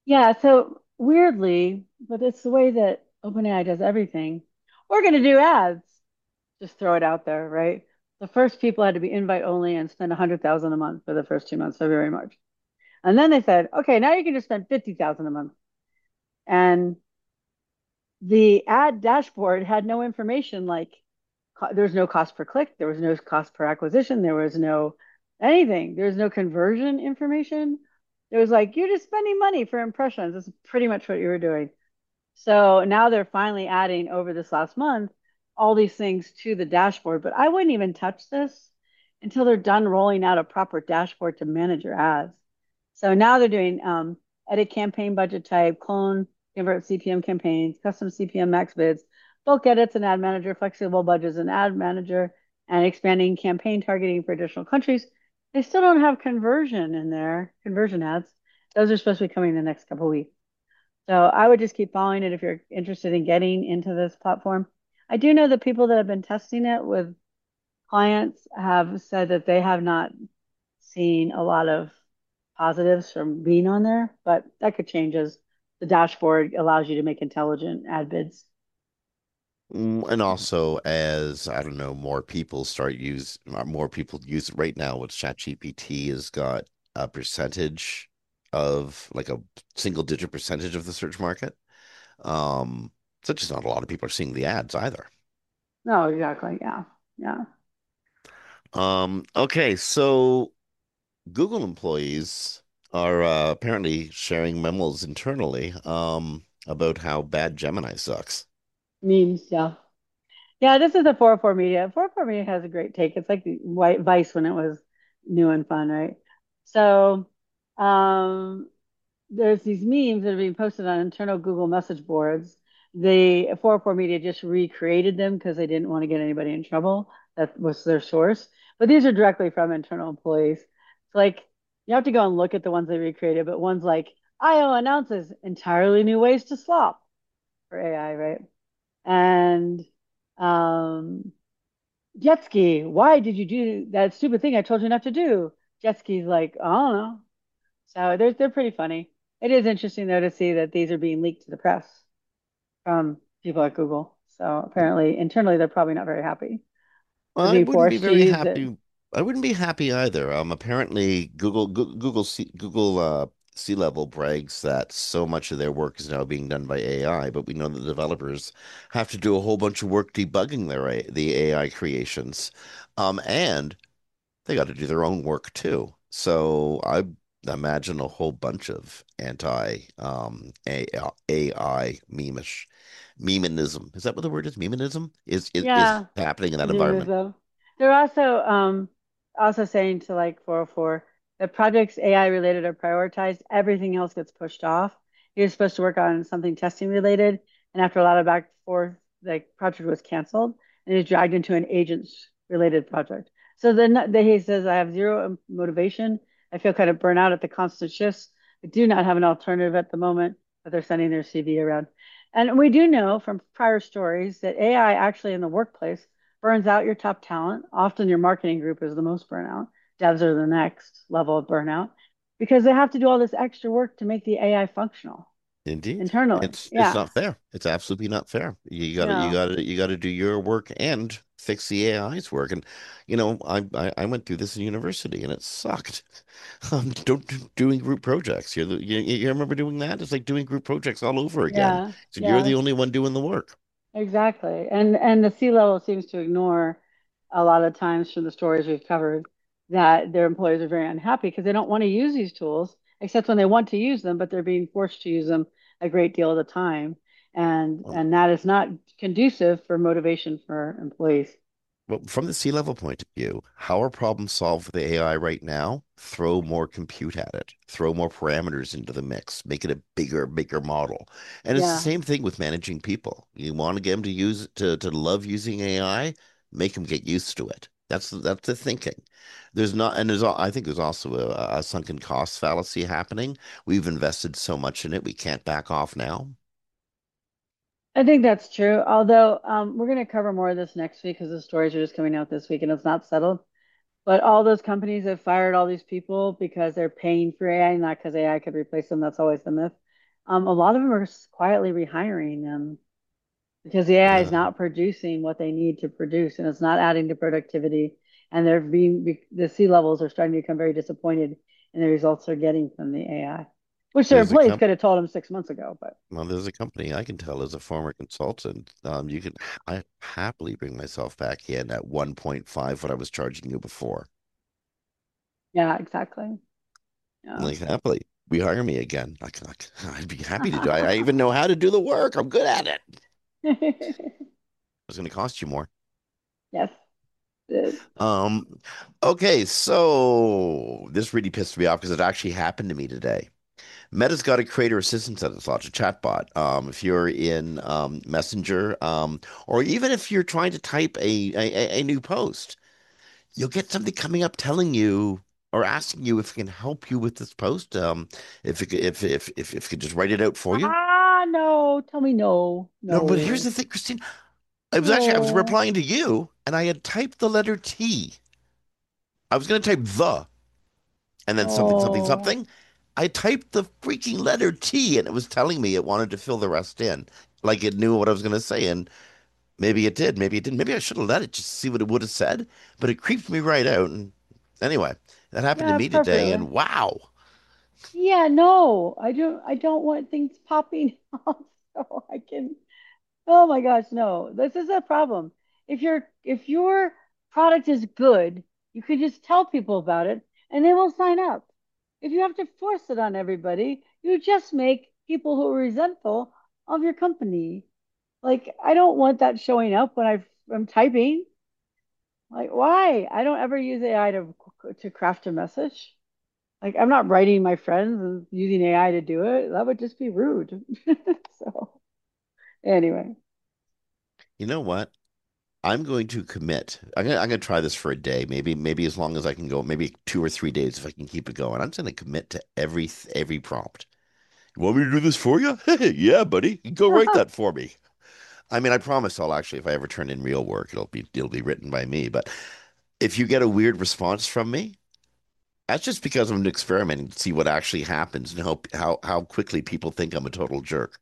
Yeah, so weirdly, but it's the way that OpenAI does everything. We're going to do ads. Just throw it out there, right? The first people had to be invite only and spend 100,000 a month for the first 2 months, February, March. And then they said, okay, now you can just spend 50,000 a month. And the ad dashboard had no information like there was no cost per click, there was no cost per acquisition, there was no anything, there was no conversion information. It was like you're just spending money for impressions. That's pretty much what you were doing. So now they're finally adding over this last month all these things to the dashboard, but I wouldn't even touch this until they're done rolling out a proper dashboard to manage your ads. So now they're doing edit campaign budget type, clone, convert CPM campaigns, custom CPM max bids, bulk edits and ad manager, flexible budgets and ad manager, and expanding campaign targeting for additional countries. They still don't have conversion in there, conversion ads. Those are supposed to be coming in the next couple of weeks. So I would just keep following it if you're interested in getting into this platform. I do know that people that have been testing it with clients have said that they have not seen a lot of positives from being on there, but that could change as the dashboard allows you to make intelligent ad bids. And also, as I don't know, more people use it right now. With ChatGPT has got a percentage of like a single digit percentage of the search market. Such as not a lot of people are seeing the ads either. No, exactly. Yeah. Yeah. Okay, so Google employees are apparently sharing memos internally about how bad Gemini sucks. Memes. Yeah. Yeah. This is the 404 Media. 404 Media has a great take. It's like the White Vice when it was new and fun, right? So, um, there's these memes that are being posted on internal Google message boards. The 404 Media just recreated them because they didn't want to get anybody in trouble. That was their source. But these are directly from internal employees. It's like you have to go and look at the ones they recreated, but one's like, IO announces entirely new ways to slop for AI, right? And um, jet ski, why did you do that stupid thing I told you not to do? Jet ski's like, I don't know. So they're pretty funny. It is interesting though to see that these are being leaked to the press from people at Google. So apparently internally they're probably not very happy. They're I being wouldn't be forced to very use it. happy. I wouldn't be happy either. Apparently Google C-level brags that so much of their work is now being done by AI, but we know the developers have to do a whole bunch of work debugging the AI creations. And they got to do their own work too. So I imagine a whole bunch of anti AI memeism. Is that what the word is? Memeism is Yeah, happening in that maybe environment. so. They're also saying to like 404 that projects AI related are prioritized. Everything else gets pushed off. You're supposed to work on something testing related, and after a lot of back and forth, the project was canceled and is dragged into an agents related project. So then he says, I have zero motivation. I feel kind of burnt out at the constant shifts. I do not have an alternative at the moment, but they're sending their CV around. And we do know from prior stories that AI actually in the workplace burns out your top talent. Often your marketing group is the most burnout. Devs are the next level of burnout because they have to do all this extra work to make the AI functional Indeed. internally. It's Yeah. not fair. It's absolutely not fair. No. You gotta do your work and fix the AI's work. And I went through this in university and it sucked. Don't doing group projects. You remember doing that? It's like doing group projects all over again. Yeah. So you're the Yes. only one doing the work. Exactly. And the C level seems to ignore a lot of times from the stories we've covered that their employees are very unhappy because they don't want to use these tools except when they want to use them, but they're being forced to use them a great deal of the time. And that is not conducive for motivation for employees. Well, from the C-level point of view, how are problems solved with AI right now? Throw more compute at it, throw more parameters into the mix, make it a bigger model. And it's the Yeah. same thing with managing people. You want to get them to use to love using AI, make them get used to it. That's the thinking. There's not, and I think there's also a sunken cost fallacy happening. We've invested so much in it, we can't back off now. I think that's true. Although we're going to cover more of this next week because the stories are just coming out this week and it's not settled. But all those companies have fired all these people because they're paying for AI, not because AI could replace them. That's always the myth. A lot of them are quietly rehiring them because the AI is Uh, not producing what they need to produce, and it's not adding to productivity. And the C levels are starting to become very disappointed in the results they're getting from the AI, which their there's a employees comp could have told them 6 months ago. But well, there's a company I can tell as a former consultant. You can I happily bring myself back in at 1.5 what I was charging you before. yeah, exactly. Yeah. Like happily, rehire me again. I'd be happy to do. I even know how to do the work. I'm good at it. It's going to cost you more. Yes. It- Um, okay, so this really pissed me off because it actually happened to me today. Meta's got a creator assistant that it's launched, a chatbot. If you're in Messenger, or even if you're trying to type a new post, you'll get something coming up telling you or asking you if it can help you with this post. If it, if it could just write it out for you. no, tell me no, No, but here's no, the thing, Christine. I was no. replying to you, and I had typed the letter T. I was going to type the, and then something, something, Oh, something. I typed the freaking letter T, and it was telling me it wanted to fill the rest in, like it knew what I was going to say. And maybe it did, maybe it didn't. Maybe I should have let it just see what it would have said. But it creeped me right out. And anyway, that happened to yeah, me today, appropriately. and wow. Yeah, no, I don't want things popping up so I can. Oh my gosh, no. This is a problem. If your product is good, you could just tell people about it and they will sign up. If you have to force it on everybody, you just make people who are resentful of your company. Like, I don't want that showing up when I'm typing. Like, why? I don't ever use AI to craft a message. Like, I'm not writing my friends and using AI to do it. That would just be rude. So, anyway. You know what? I'm going to commit. I'm gonna try this for a day, maybe as long as I can go, maybe 2 or 3 days if I can keep it going. I'm just gonna commit to every prompt. You want me to do this for you? Yeah, buddy. Go write that for me. I mean, I promise I'll actually, if I ever turn in real work, it'll be written by me. But if you get a weird response from me, that's just because I'm experimenting to see what actually happens and how quickly people think I'm a total jerk.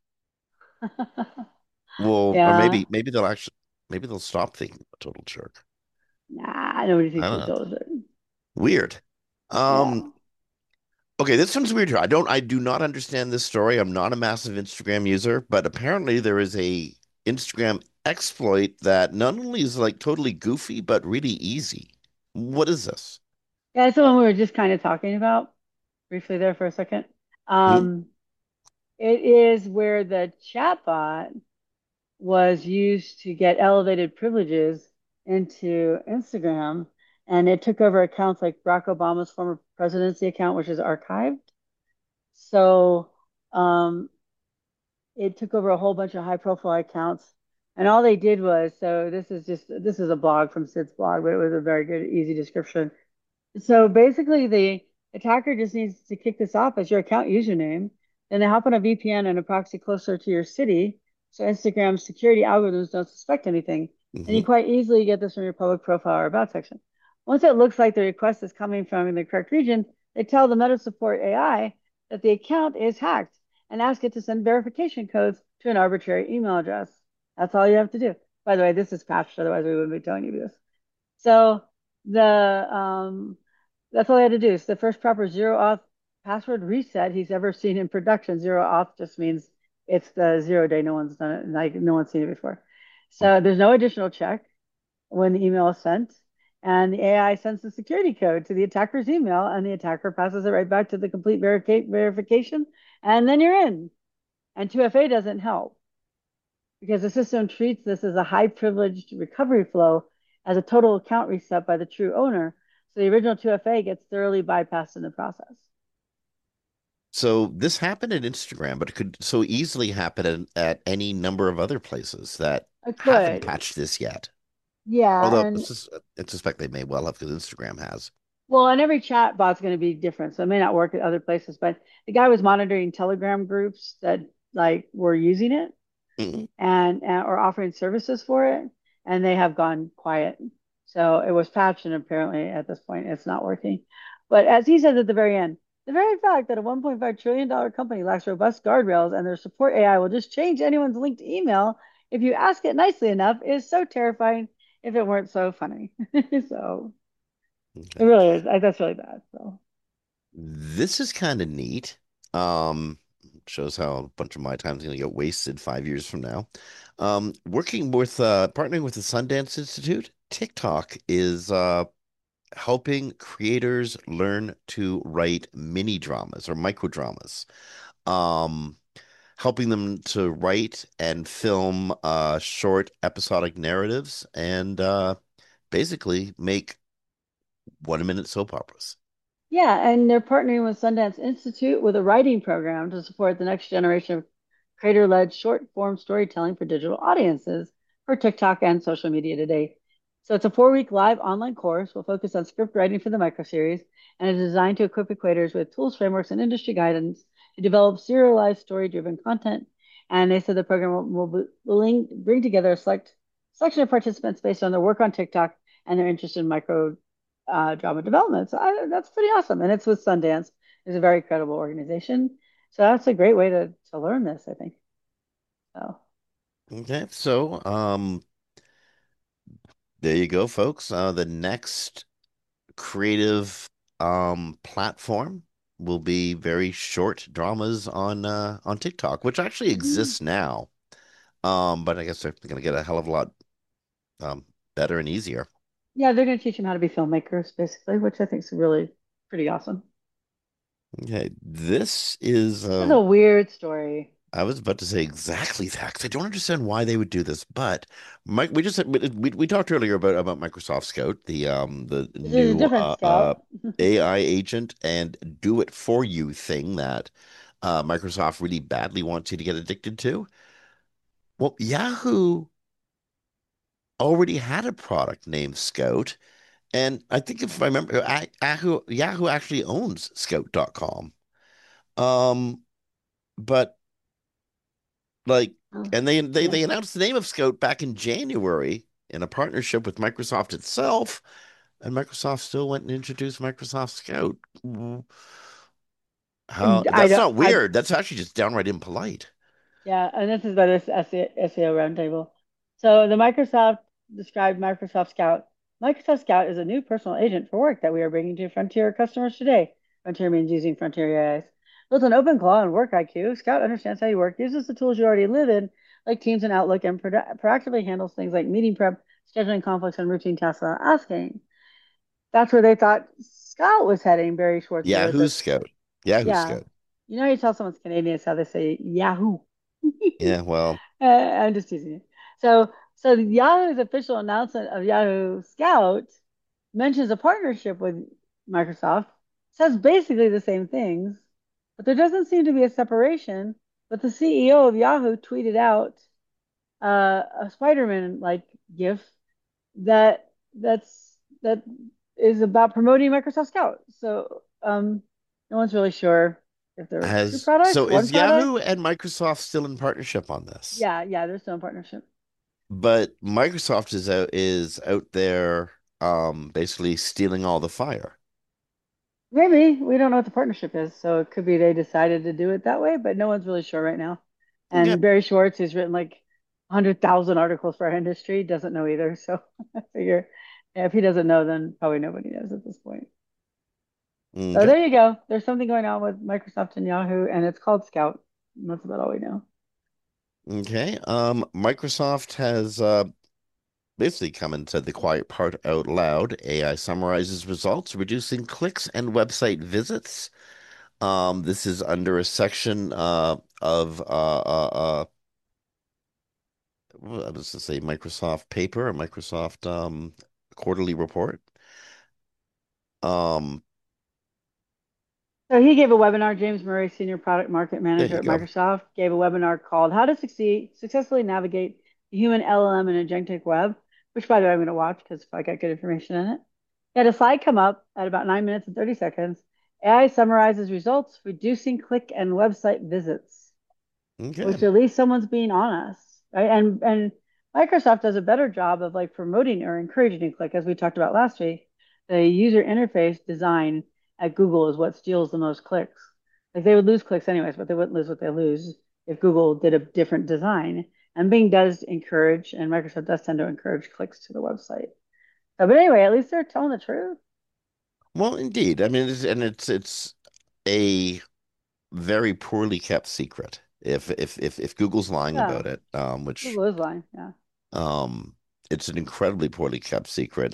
Well, or Yeah. maybe they'll stop thinking I'm a total jerk. Nah, nobody I thinks don't you're know. diligent. Weird. Yeah. Um, okay, this one's weird here. I do not understand this story. I'm not a massive Instagram user, but apparently there is a Instagram exploit that not only is like totally goofy, but really easy. What is this? Yeah, it's the one we were just kind of talking about briefly there for a second. Hmm? Um, it is where the chatbot was used to get elevated privileges into Instagram, and it took over accounts like Barack Obama's former presidency account, which is archived. So um, it took over a whole bunch of high profile accounts. And all they did was, so this is a blog from Sid's blog, but it was a very good, easy description. So basically, the attacker just needs to kick this off as your account username. Then they hop on a VPN and a proxy closer to your city, so Instagram's security algorithms don't suspect anything. And you Hmm. quite easily get this from your public profile or about section. Once it looks like the request is coming from the correct region, they tell the Meta Support AI that the account is hacked and ask it to send verification codes to an arbitrary email address. That's all you have to do. By the way, this is patched, otherwise we wouldn't be telling you this. So the that's all I had to do. So the first proper zero auth password reset he's ever seen in production. Zero auth just means it's the 0 day. No one's done it, like no one's seen it before. So there's no additional check when the email is sent. And the AI sends the security code to the attacker's email, and the attacker passes it right back to the complete verification, and then you're in. And 2FA doesn't help because the system treats this as a high privileged recovery flow as a total account reset by the true owner. So the original 2FA gets thoroughly bypassed in the process. So this happened at Instagram, but it could so easily happen at any number of other places that It haven't could. patched this yet. Yeah. Although And I suspect they may well have because Instagram has. well, and every chat bot's going to be different. So it may not work at other places, but the guy was monitoring Telegram groups that like were using it Mhm. and or offering services for it, and they have gone quiet. So it was patched, and apparently at this point it's not working. But as he says at the very end, The very fact that a $1.5 trillion company lacks robust guardrails and their support AI will just change anyone's linked email if you ask it nicely enough is so terrifying if it weren't so funny. So it Okay. really is. That's really bad. So This is kind of neat. Um, Shows how a bunch of my time's going to get wasted 5 years from now. Working with partnering with the Sundance Institute, TikTok is helping creators learn to write mini dramas or micro dramas. Um, Helping them to write and film short episodic narratives and basically make 1 minute soap operas. yeah, and they're partnering with Sundance Institute with a writing program to support the next generation of creator-led short-form storytelling for digital audiences for TikTok and social media today. So it's a 4-week live online course. We'll focus on script writing for the microseries and is designed to equip equators with tools, frameworks, and industry guidance to develop serialized story-driven content. And they said the program will bring together a selection of participants based on their work on TikTok and their interest in micro drama development. So that's pretty awesome. And it's with Sundance. It's a very credible organization. So that's a great way to learn this, I think. So Okay, so there you go, folks. The next creative platform will be very short dramas on TikTok, which actually mhm. exists now. But I guess they're gonna get a hell of a lot um better and easier. Yeah, they're going to teach them how to be filmmakers, basically, which I think is really pretty awesome. Okay, this is That's a weird story. I was about to say exactly that 'cause I don't understand why they would do this, but Mike, we talked earlier about Microsoft Scout, the This is a new different scout. AI agent and do it for you thing that Microsoft really badly wants you to get addicted to. Well, Yahoo already had a product named Scout, and I think if I remember, Yahoo actually owns Scout.com. Um, but like, Oh, and they yeah. they announced the name of Scout back in January in a partnership with Microsoft itself, and Microsoft still went and introduced Microsoft Scout. How I that's don't, not I, weird. That's actually just downright impolite. Yeah, and this is about this SEO roundtable. So the Microsoft described Microsoft Scout. Microsoft Scout is a new personal agent for work that we are bringing to Frontier customers today. Frontier means using Frontier AIs. Built on OpenClaw and Work IQ, Scout understands how you work, uses the tools you already live in, like Teams and Outlook, and proactively handles things like meeting prep, scheduling conflicts, and routine tasks without asking. That's where they thought Scout was heading. Barry Schwartz wrote Yahoo that. Scout. Yahoo Yeah, Scout. you know, you tell someone's Canadian, it's how they say Yahoo. Yeah, well, I'm just teasing you. So Yahoo's official announcement of Yahoo Scout mentions a partnership with Microsoft, says basically the same things, but there doesn't seem to be a separation. But the CEO of Yahoo tweeted out a Spider-Man like GIF that is about promoting Microsoft Scout. So no one's really sure if they're two has products, so one is product. Yahoo and Microsoft still in partnership on this? Yeah, they're still in partnership. But Microsoft is out there basically stealing all the fire. Maybe we don't know what the partnership is, so it could be they decided to do it that way, but no one's really sure right now. Okay. And Barry Schwartz, who's written like 100,000 articles for our industry, doesn't know either. So I figure if he doesn't know, then probably nobody knows at this point. So Okay. there you go. There's something going on with Microsoft and Yahoo, and it's called Scout. And that's about all we know. Okay. Microsoft has basically come and said the quiet part out loud. AI summarizes results, reducing clicks and website visits. This is under a section of what does it say? Microsoft paper, a Microsoft quarterly report. Um, So he gave a webinar. James Murray, Senior Product Market there Manager you at go. Microsoft, gave a webinar called How to Successfully Navigate the Human LLM and Agentic Web, which, by the way, I'm going to watch because I got good information in it. He had a slide come up at about 9 minutes and 30 seconds. AI summarizes results, reducing click and website visits, Okay. which at least someone's being honest, right? And Microsoft does a better job of like promoting or encouraging a click, as we talked about last week. The user interface design at Google is what steals the most clicks. Like they would lose clicks anyways, but they wouldn't lose what they lose if Google did a different design. And Bing does encourage, and Microsoft does tend to encourage clicks to the website. So, but anyway, at least they're telling the truth. Well, indeed. I mean, it's a very poorly kept secret. If Google's lying Yeah, about it, which Google is lying. Yeah. um, it's an incredibly poorly kept secret.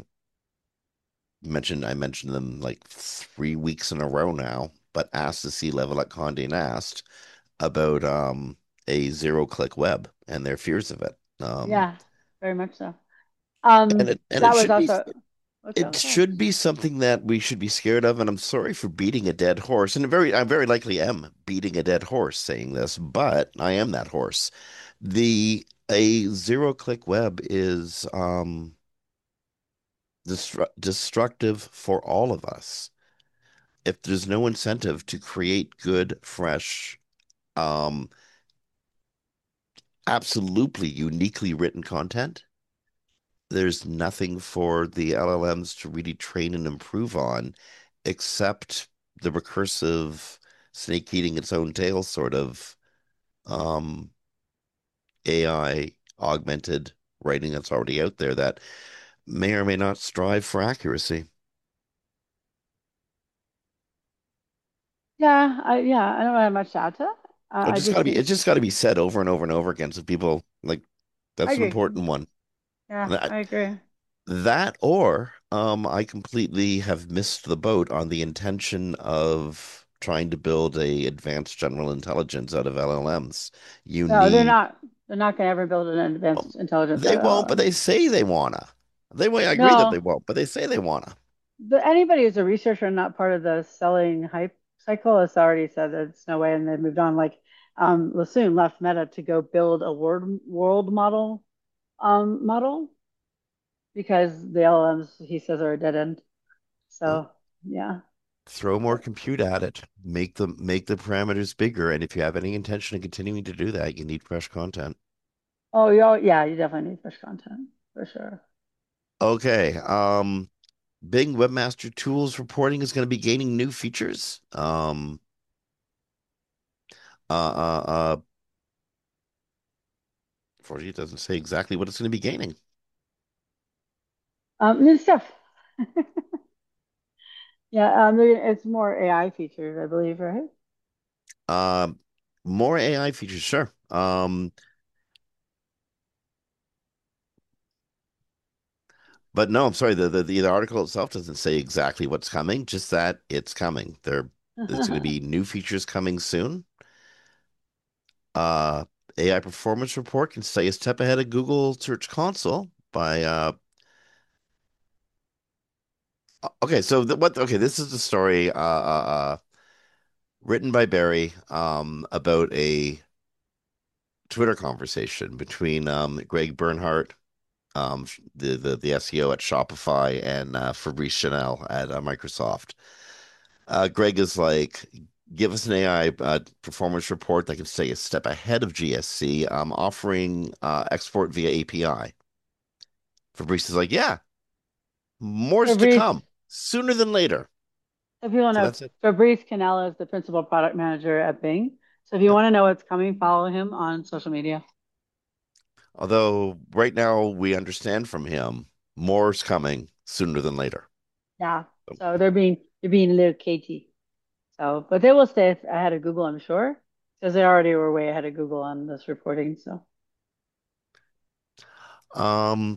I mentioned them like 3 weeks in a row now, but asked the C-level at Condé Nast about a zero-click web and their fears of it. Yeah, very much so. And That was also, what's it that? Sorry. should be something that we should be scared of. And I'm sorry for beating a dead horse, and I very likely am beating a dead horse saying this, but I am that horse. The A zero-click web is destructive for all of us. If there's no incentive to create good, fresh, um, absolutely uniquely written content, there's nothing for the LLMs to really train and improve on except the recursive snake eating its own tail sort of um, AI augmented writing that's already out there that may or may not strive for accuracy. Yeah, I don't have much to add to that. I just think It's just got to be said over and over and over again. So people like I that's an agree. important one. Yeah, That, I agree. that or I completely have missed the boat on the intention of trying to build a advanced general intelligence out of LLMs. You No, they're need not. They're not going to ever build an advanced intelligence they out of won't, but LLM. they say they wanna. They will, I agree that they No, won't, but they say they wanna. anybody who's a researcher and not part of the selling hype cycle has already said that it's no way, and they've moved on. Like Lassoon left Meta to go build a world model because the LLMs he says are a dead end. Well, So yeah. throw more compute at it. Make the parameters bigger, and if you have any intention of continuing to do that, you need fresh content. Yeah, you definitely need fresh content for sure. Okay. Bing Webmaster Tools reporting is going to be gaining new features. Uh, uh, uh, Unfortunately, it doesn't say exactly what it's going to be gaining. New stuff. Yeah, it's more AI features, I believe, right? Um, More AI features, sure. But no, I'm sorry. The article itself doesn't say exactly what's coming, just that it's coming. There's going to be new features coming soon. Uh, AI performance report can stay a step ahead of Google Search Console by okay. So okay, this is the story written by Barry about a Twitter conversation between Greg Bernhardt, the SEO at Shopify, and Fabrice Chanel at Microsoft. Greg is like, give us an AI performance report that can stay a step ahead of GSC, offering export via API. Fabrice is like, yeah, more's to Fabrice, come sooner than later. if you want So to, that's it. Fabrice Canella is the principal product manager at Bing. So if you Yep. want to know what's coming, follow him on social media. Although right now we understand from him, more's coming sooner than later. Yeah. So they're being a little cagey. So, but they will stay ahead of Google, I'm sure, because they already were way ahead of Google on this reporting. Um,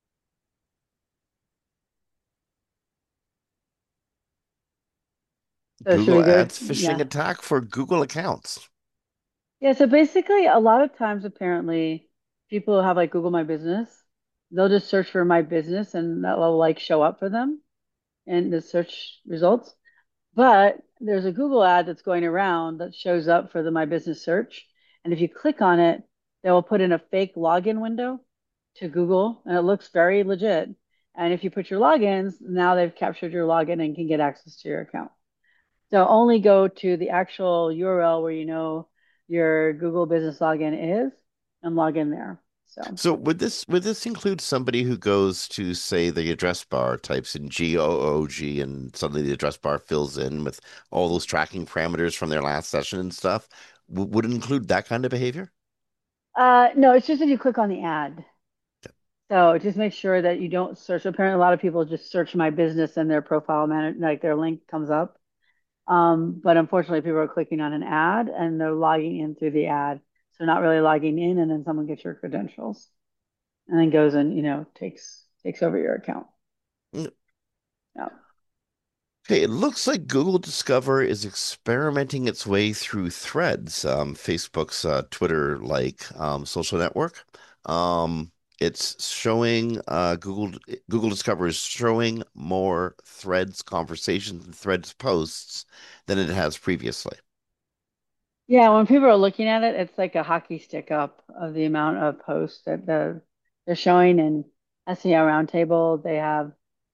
So should Google we go? Ads phishing Yeah. attack for Google accounts. Yeah, so basically, a lot of times, apparently, people who have like Google My Business, they'll just search for My Business and that will like show up for them in the search results. But there's a Google ad that's going around that shows up for the My Business search. And if you click on it, they will put in a fake login window to Google and it looks very legit. And if you put your logins, now they've captured your login and can get access to your account. So only go to the actual URL where you know your Google Business login is and log in there. So So would this include somebody who goes to, say, the address bar, types in GOOG, and suddenly the address bar fills in with all those tracking parameters from their last session and stuff? Would it include that kind of behavior? no, it's just if you click on the ad. So just make sure that you don't search. Apparently, a lot of people just search my business and their profile manager, like their link comes up. But unfortunately, people are clicking on an ad and they're logging in through the ad. So not really logging in, and then someone gets your credentials and then goes and takes over your account. Mm. Yeah. Okay, it looks like Google Discover is experimenting its way through Threads, Facebook's Twitter-like social network. It's showing Google Discover is showing more Threads conversations and Threads posts than it has previously. Yeah, when people are looking at it, it's like a hockey stick up of the amount of posts that they're showing in SEO Roundtable. They have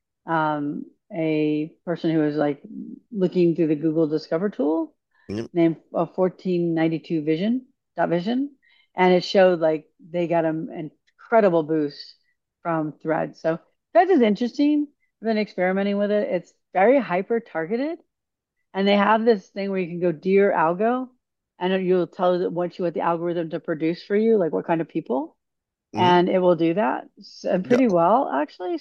a person who is like looking through the Google Discover tool Yep. named 1492 Vision, and it showed like they got an incredible boost from Threads. So Threads is interesting. I've been experimenting with it. It's very hyper targeted, and they have this thing where you can go Dear Algo, and you'll tell it what you want the algorithm to produce for you, like what kind of people, Mhm. and it will do that Yeah, pretty well actually.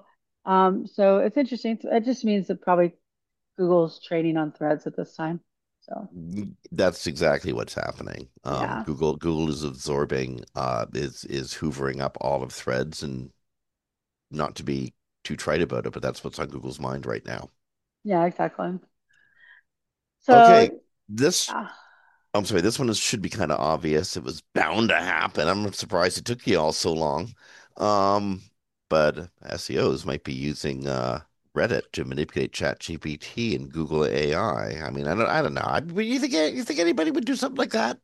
So it's interesting. It just means that probably Google's trading on Threads at this time. So that's exactly what's happening. yeah, Google is absorbing, is hoovering up all of Threads, and not to be too trite about it, but that's what's on Google's mind right now. yeah, exactly. Okay, So this yeah, I'm sorry, this one should be kind of obvious. It was bound to happen. I'm surprised it took you all so long. Um, but SEOs might be using Reddit to manipulate ChatGPT and Google AI. I mean, I don't know. You think anybody would do something like that?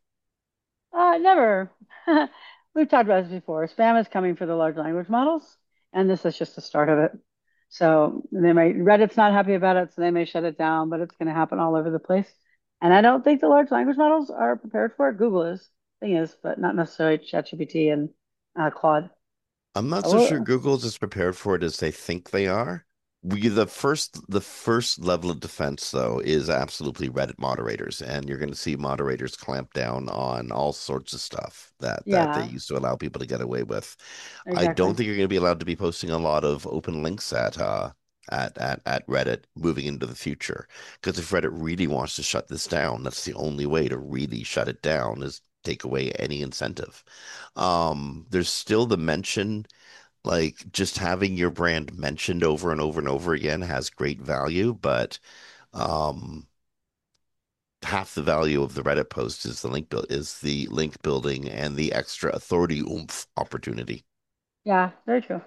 never. We've talked about this before. Spam is coming for the large language models, and this is just the start of it. So they might Reddit's not happy about it, so they may shut it down, but it's going to happen all over the place. And I don't think the large language models are prepared for it. Google is, thing is, but not necessarily ChatGPT and Claude. I'm not So so sure Google's as prepared for it as they think they are. The first level of defense though is absolutely Reddit moderators, and you're going to see moderators clamp down on all sorts of stuff that they yeah, used to allow people to get away with. I don't exactly. think you're going to be allowed to be posting a lot of open links at Reddit moving into the future. Because if Reddit really wants to shut this down, that's the only way to really shut it down is take away any incentive. There's still the mention, like just having your brand mentioned over and over and over again has great value, but um, half the value of the Reddit post is the link building and the extra authority oomph opportunity. Yeah, very true.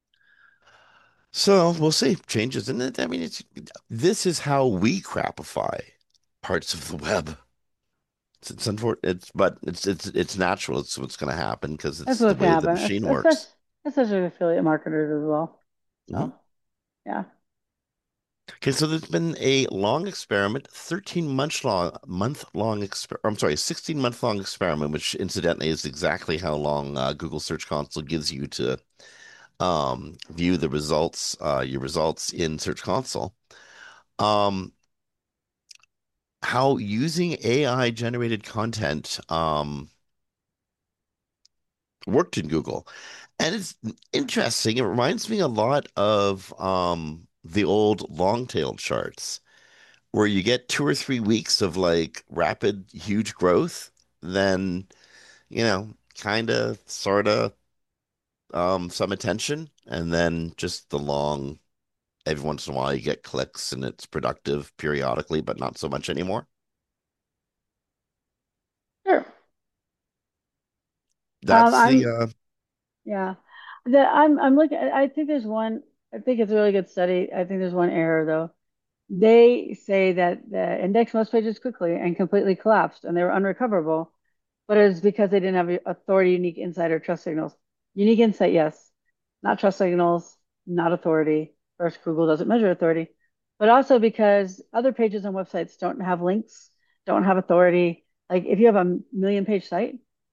So we'll see changes in it. I mean, this is how we crapify parts of the web. It's unfortunate, but it's natural. It's what's going to happen because That's it's the what can way the happen. machine works. Especially affiliate marketers as well. Mhm. So yeah. Okay, so there's been a long experiment, 13-month long I'm sorry, 16-month long experiment, which incidentally is exactly how long Google Search Console gives you to view the results, your results in Search Console. Um, how using AI generated content worked in Google. And it's interesting. It reminds me a lot of the old long tail charts, where you get 2 or 3 weeks of like rapid, huge growth, then, kind of, sort of, some attention, and then just the long, every once in a while you get clicks and it's productive periodically, but not so much anymore. Sure. That's the, I'm Yeah. I'm looking. I think there's one. I think it's a really good study. I think there's one error though. They say that the index most pages quickly and completely collapsed, and they were unrecoverable. But it was because they didn't have authority, unique insight, or trust signals. Unique insight, yes. Not trust signals, not authority. First, Google doesn't measure authority, but also because other pages on websites don't have links, don't have authority. Like if you have a million page site,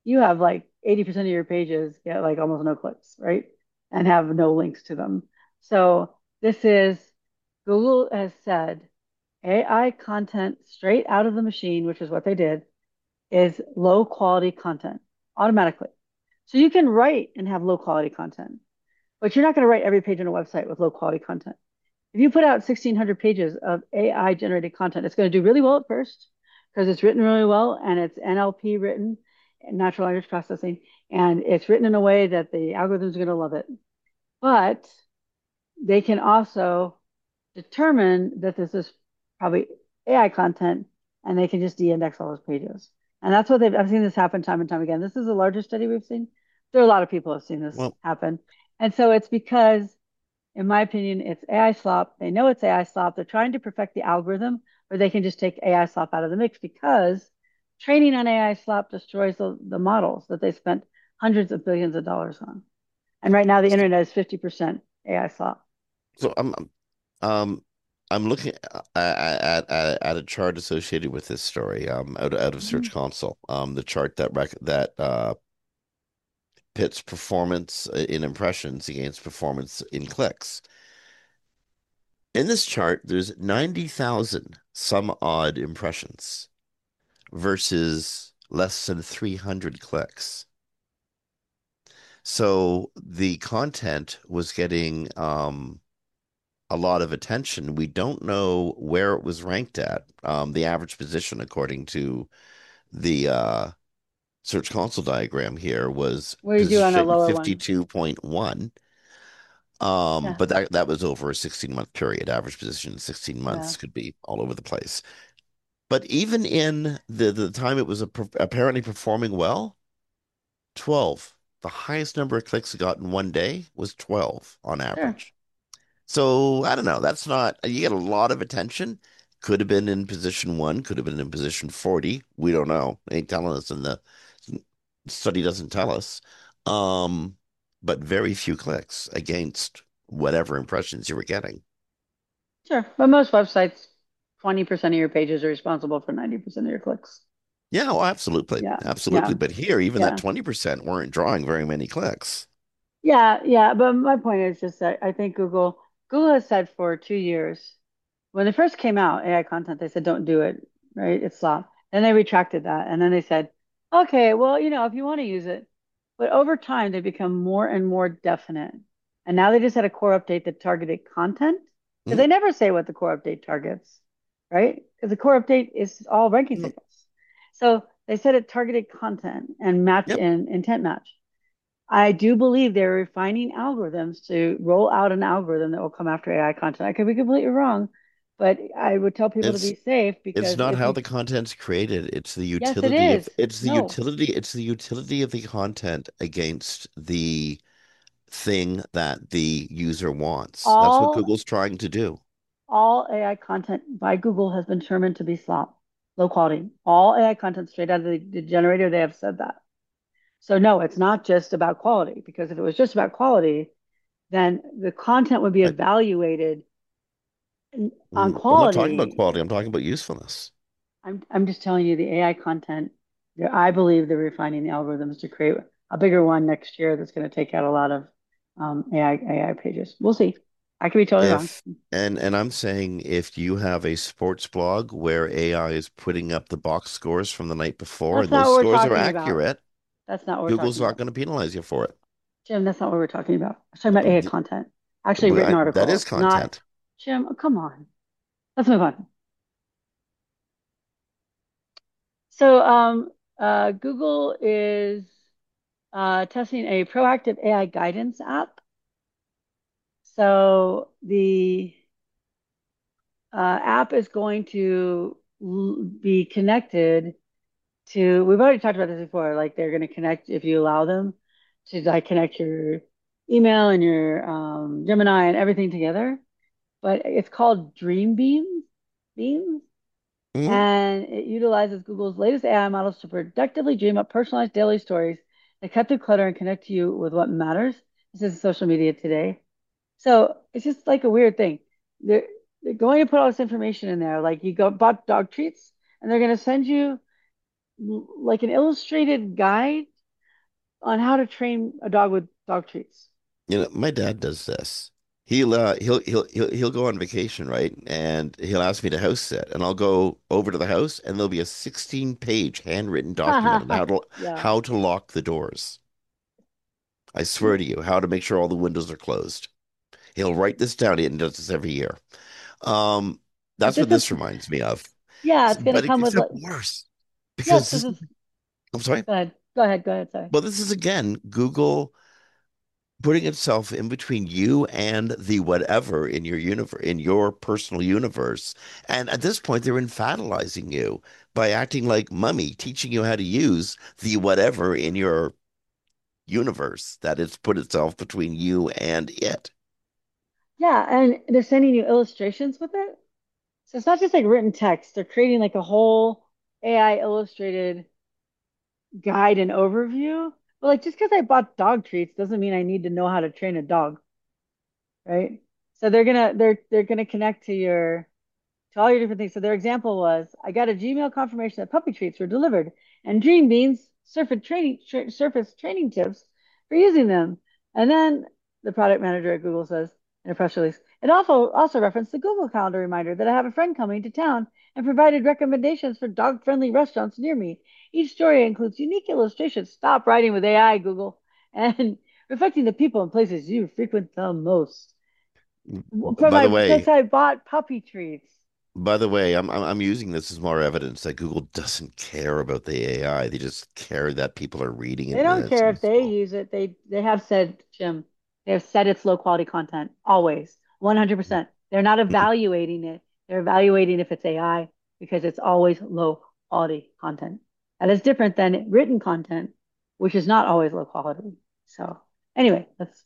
you have like 80% of your pages get like almost no clicks, right? And have no links to them. So this is Google has said AI content straight out of the machine, which is what they did, is low quality content automatically. So you can write and have low quality content, but you're not going to write every page on a website with low quality content. If you put out 1,600 pages of AI generated content, it's going to do really well at first because it's written really well and it's NLP written, natural language processing, and it's written in a way that the algorithms are going to love it. But they can also determine that this is probably AI content and they can just de-index all those pages. And that's what I've seen this happen time and time again. This is the largest study we've seen. There are a lot of people who have seen this Well, happen. And so it's because, in my opinion, it's AI slop. They know it's AI slop. They're trying to perfect the algorithm where they can just take AI slop out of the mix because training on AI slop destroys the models that they spent hundreds of billions of dollars on. And right now the internet is 50% AI slop. so um I'm looking at a chart associated with this story out of Mhm. Search Console. The chart that pits performance in impressions against performance in clicks. In this chart, there's 90,000 some odd impressions versus less than 300 clicks. So the content was getting a lot of attention. We don't know where it was ranked at. The average position, according to the Search Console diagram here, was What do you do on a position lower one? 52.1. Yeah, But that was over a 16-month period. Average position in 16 yeah, months could be all over the place. But even in the time it was apparently performing well, 12. The highest number of clicks it got in one day was 12 on sure. average. So I don't know. That's not, you get a lot of attention. Could have been in position one, could have been in position 40. We don't know. They ain't telling us, and the study doesn't tell us. Um, but very few clicks against whatever impressions you were getting. Sure. But most websites, 20% of your pages are responsible for 90% of your clicks. Yeah, well, absolutely. Yeah, Absolutely. yeah, But here, even that yeah. 20% weren't drawing very many clicks. Yeah, yeah. But my point is just that I think Google has said for 2 years, when they first came out, AI content, they said don't do it, right? It's slop. Then they retracted that. And then they said, okay, well, if you want to use it. But over time, they become more and more definite. And now they just had a core update that targeted content because Mhm. they never say what the core update targets, right? Because the core update is all ranking Mhm. signals. So they said it targeted content and match Yep. and intent match. I do believe they're refining algorithms to roll out an algorithm that will come after AI content. I could be completely wrong, but I would tell people to It's be safe it's because not if how you, the content's created. yes, it is. No, It's the utility of the content against the thing that the user wants. That's what all Google's trying to do. all AI content by Google has been determined to be slop, low quality. All AI content straight out of the generator, they have said that. So no, it's not just about quality because if it was just about quality, then the content would be I, evaluated on I'm not talking about quality. quality. I'm talking about usefulness. I'm just telling you the AI content. I believe they're refining the algorithms to create a bigger one next year that's going to take out a lot of AI pages. We'll see. I could be totally wrong. If and I'm saying if you have a sports blog where AI is putting up the box scores from the night before That's and not those what we're scores are talking about. accurate, That's not what we're Google's talking not about. going to penalize you for it. Jim, that's not what we're talking about. I'm talking about AI content, actually written That is articles, not content. Jim. Oh, come on. Let's move on. So, Google is testing a proactive AI guidance app. So the app is going to be connected to, we've already talked about this before, like they're going to connect if you allow them to like connect your email and your Gemini and everything together. But it's called Dream Beams, Mhm. and it utilizes Google's latest AI models to productively dream up personalized daily stories that cut through clutter and connect you with what matters. This is social media today. So it's just like a weird thing. They're, they're going to put all this information in there. Like you go bought dog treats, and they're going to send you like an illustrated guide. on how to train a dog with dog treats. My dad does this. He'll go on vacation, right? And he'll ask me to house sit, and I'll go over to the house, and there'll be a 16-page handwritten document on Yeah. how to lock the doors. I swear to you, how to make sure all the windows are closed. He'll write this down and does this every year. Um, But that's this what is, this reminds me of. yeah, it's going to But come with except like, worse yes, because this is, I'm sorry. go ahead. Go ahead. Go ahead. Sorry. Well, this is again Google putting itself in between you and the whatever in your universe, in your personal universe. And at this point, they're infantilizing you by acting like mummy, teaching you how to use the whatever in your universe that it's put itself between you and it. Yeah. And they're sending you illustrations with it. So it's not just like written text. They're creating like a whole AI illustrated guide and overview. But like just because I bought dog treats doesn't mean I need to know how to train a dog, right? So they're gonna connect to all your different things. So their example was, I got a Gmail confirmation that puppy treats were delivered, and Dream Beans surface training tips for using them. And then the product manager at Google says in a press release, it also referenced the Google Calendar reminder that I have a friend coming to town and provided recommendations for dog-friendly restaurants near me. Each story includes unique illustrations. Stop writing with AI, Google, and reflecting the people and places you frequent the most. For By my the because way, I bought puppy treats. I'm using this as more evidence that Google doesn't care about the AI. They just care that people are reading it They and don't that it's care if they useful. use it. They have said, Jim, they have said it's low quality content always, 100%. They're not evaluating it. They're evaluating if it's AI because it's always low quality content. That is different than written content, which is not always low quality. So anyway, that's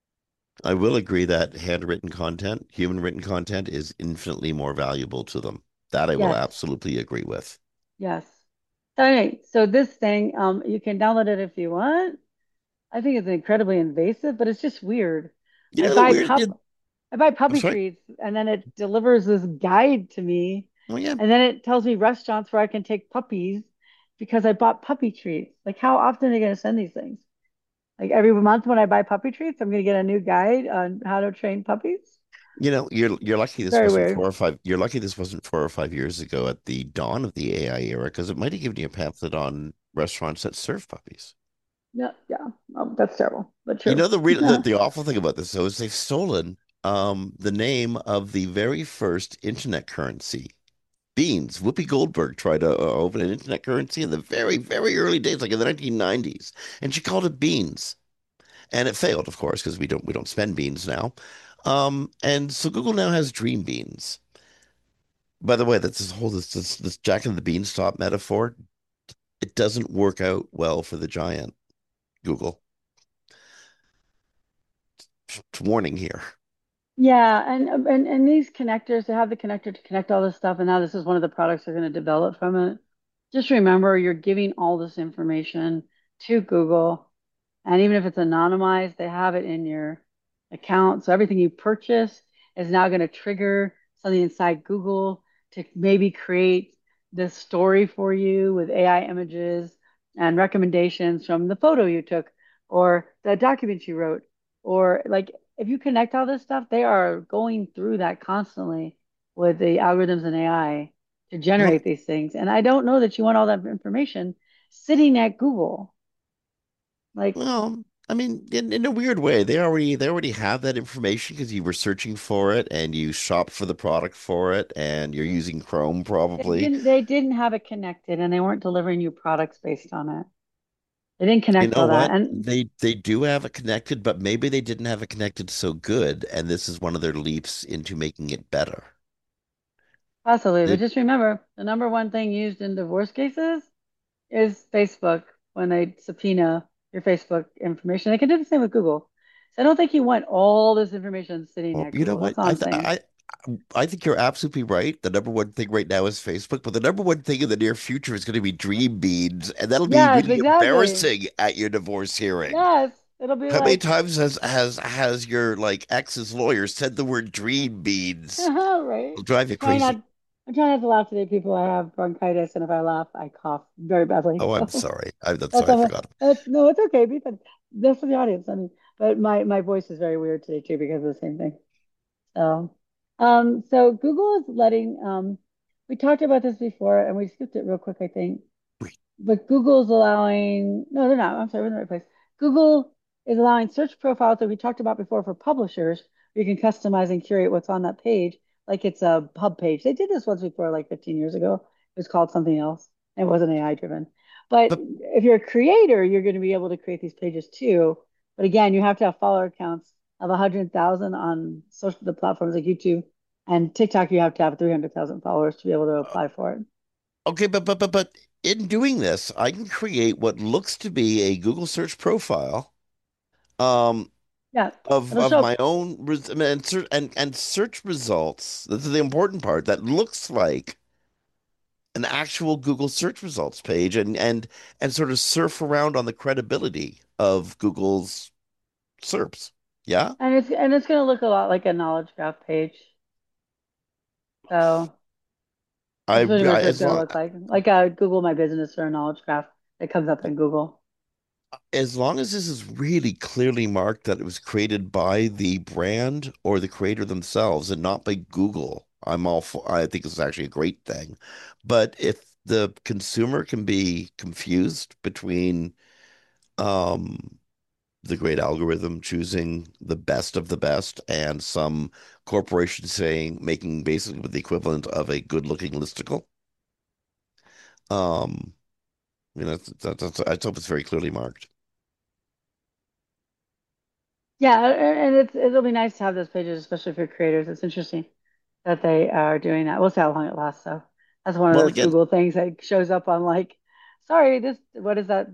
I will agree that handwritten content, human written content, is infinitely more valuable to them. That I will yes, absolutely agree with. yes. So anyway, so this thing, you can download it if you want. I think it's incredibly invasive, but it's just weird. You I know the buy weird. pup I buy I'm puppy sorry. treats and then it delivers this guide to me. Oh yeah. And then it tells me restaurants where I can take puppies because I bought puppy treats. Like, how often are they going to send these things? Like, every month when I buy puppy treats, I'm going to get a new guide on how to train puppies. You're lucky this Very wasn't weird. 4 or 5. You're lucky this wasn't 4 or 5 years ago at the dawn of the AI era, because it might have given you a pamphlet on restaurants that serve puppies. Yeah, yeah. That's terrible, but You true. know the awful thing about this though is they've stolen the name of the very first internet currency. Beans. Whoopi Goldberg tried to open an internet currency in the very, very early days, like in the 1990s, and she called it Beans, and it failed, of course, because we don't spend beans now. And so Google now has Dream Beans. By the way, that's this Jack and the Beanstalk metaphor. It doesn't work out well for the giant Google. Warning here. Yeah, and these connectors, they have the connector to connect all this stuff, and now this is one of the products they're going to develop from it. Just remember, you're giving all this information to Google, and even if it's anonymized, they have it in your account. So everything you purchase is now going to trigger something inside Google to maybe create this story for you with AI images and recommendations from the photo you took or the document you wrote, or like if you connect all this stuff, they are going through that constantly with the algorithms and AI to Well, generate these things. And I don't know that you want all that information sitting at Google. Like, well, I mean, in a weird way, they already have that information because you were searching for it and you shopped for the product for it and you're using Chrome probably. they didn't have it connected and they weren't delivering you products based on it. They didn't You connect know all that. what? And They do have it connected, but maybe they didn't have it connected so good, and this is one of their leaps into making it better. possibly, but They, just remember the number one thing used in divorce cases is Facebook when they subpoena your Facebook information. They can do the same with Google. So I don't think you want all this information sitting well, at you know Google. what? That's all I'm saying. I think you're absolutely right. The number one thing right now is Facebook, but the number one thing in the near future is going to be Dream Beans, and that'll be Yes, really exactly. embarrassing at your divorce hearing. Yes, it'll be How many like, times has your like ex's lawyer said the word Dream Beans? right? It'll drive you Try crazy. not. I'm trying not to laugh today, people. I have bronchitis, and if I laugh, I cough very badly. Oh, I'm So sorry. I'm that's sorry. I all. forgot. That's no, it's okay. Be fun. That's for the audience. I mean, but my voice is very weird today too because of the same thing. So, so Google is letting. We talked about this before, and we skipped it real quick, I think. But Google's allowing, no, they're not. I'm sorry, we're in the right place. Google is allowing search profiles that we talked about before for publishers. You can customize and curate what's on that page, like it's a hub page. They did this once before, like 15 years ago. It was called something else. It wasn't AI driven. But But if you're a creator, you're going to be able to create these pages too. But again, you have to have follower accounts of 100,000 on social the platforms like YouTube and TikTok. You have to have 300,000 followers to be able to apply for it. okay, but in doing this, I can create what looks to be a Google search profile um Yeah, it'll of show my up. own and search results. This is the important part that looks like an actual Google search results page and sort of surf around on the credibility of Google's SERPs. Yeah. And it's going to look a lot like a knowledge graph page. So I, that's pretty I much what it's as going to long look like a Google My Business or a knowledge graph that comes up in Google. as long as this is really clearly marked that it was created by the brand or the creator themselves and not by Google, I'm all for, I think it's actually a great thing. But if the consumer can be confused between um, the great algorithm choosing the best of the best and some corporation saying making basically the equivalent of a good-looking listicle, um, I hope it's very clearly marked. Yeah, and it'll be nice to have those pages, especially for creators. It's interesting that they are doing that. We'll see how long it lasts, though. That's one of Well, those again, Google things that shows up on like, sorry, this what is that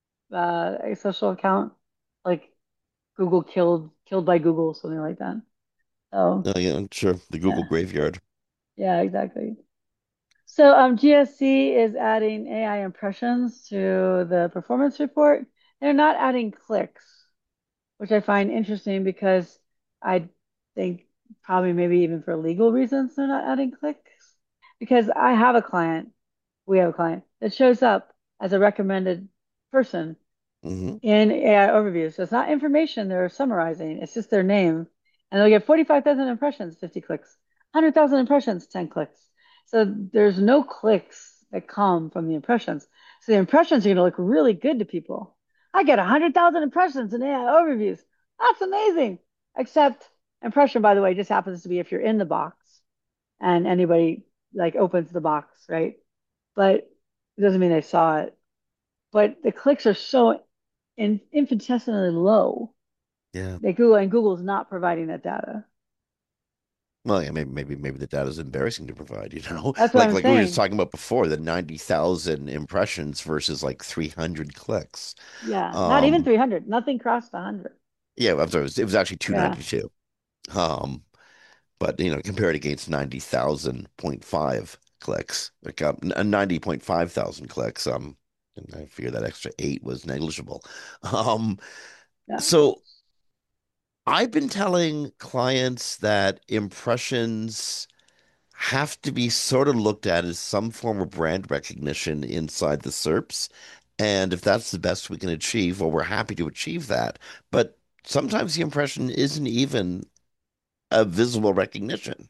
a social account? Like Google killed by Google, something like that. So yeah, sure, the Google yeah, graveyard. yeah, exactly. So GSC is adding AI impressions to the performance report. They're not adding clicks, which I find interesting because I think probably maybe even for legal reasons they're not adding clicks. Because I have a client, we have a client that shows up as a recommended person Hmm. in AI overview. So it's not information they're summarizing, it's just their name. And they'll get 45,000 impressions, 50 clicks, 100,000 impressions, 10 clicks. So there's no clicks that come from the impressions. So the impressions are going to look really good to people. I get 100,000 impressions in AI overviews. That's amazing. Except impression, by the way, just happens to be if you're in the box and anybody like opens the box, right? But it doesn't mean they saw it. But the clicks are so infinitesimally low Yeah. that Google's not providing that data. Well, yeah, maybe the data is embarrassing to provide, you know, That's what I'm like we were just saying. talking about before, the 90,000 impressions versus like 300 clicks. Yeah, not even Um, 300. Nothing crossed 100. yeah, I'm sorry, it was actually Yeah, 292. Um, but compare it against 90,000.5 clicks, like 90.5 thousand clicks. And I figure that extra eight was negligible. Um, yeah. so I've been telling clients that impressions have to be sort of looked at as some form of brand recognition inside the SERPs. And if that's the best we can achieve, well, we're happy to achieve that. But sometimes the impression isn't even a visible recognition.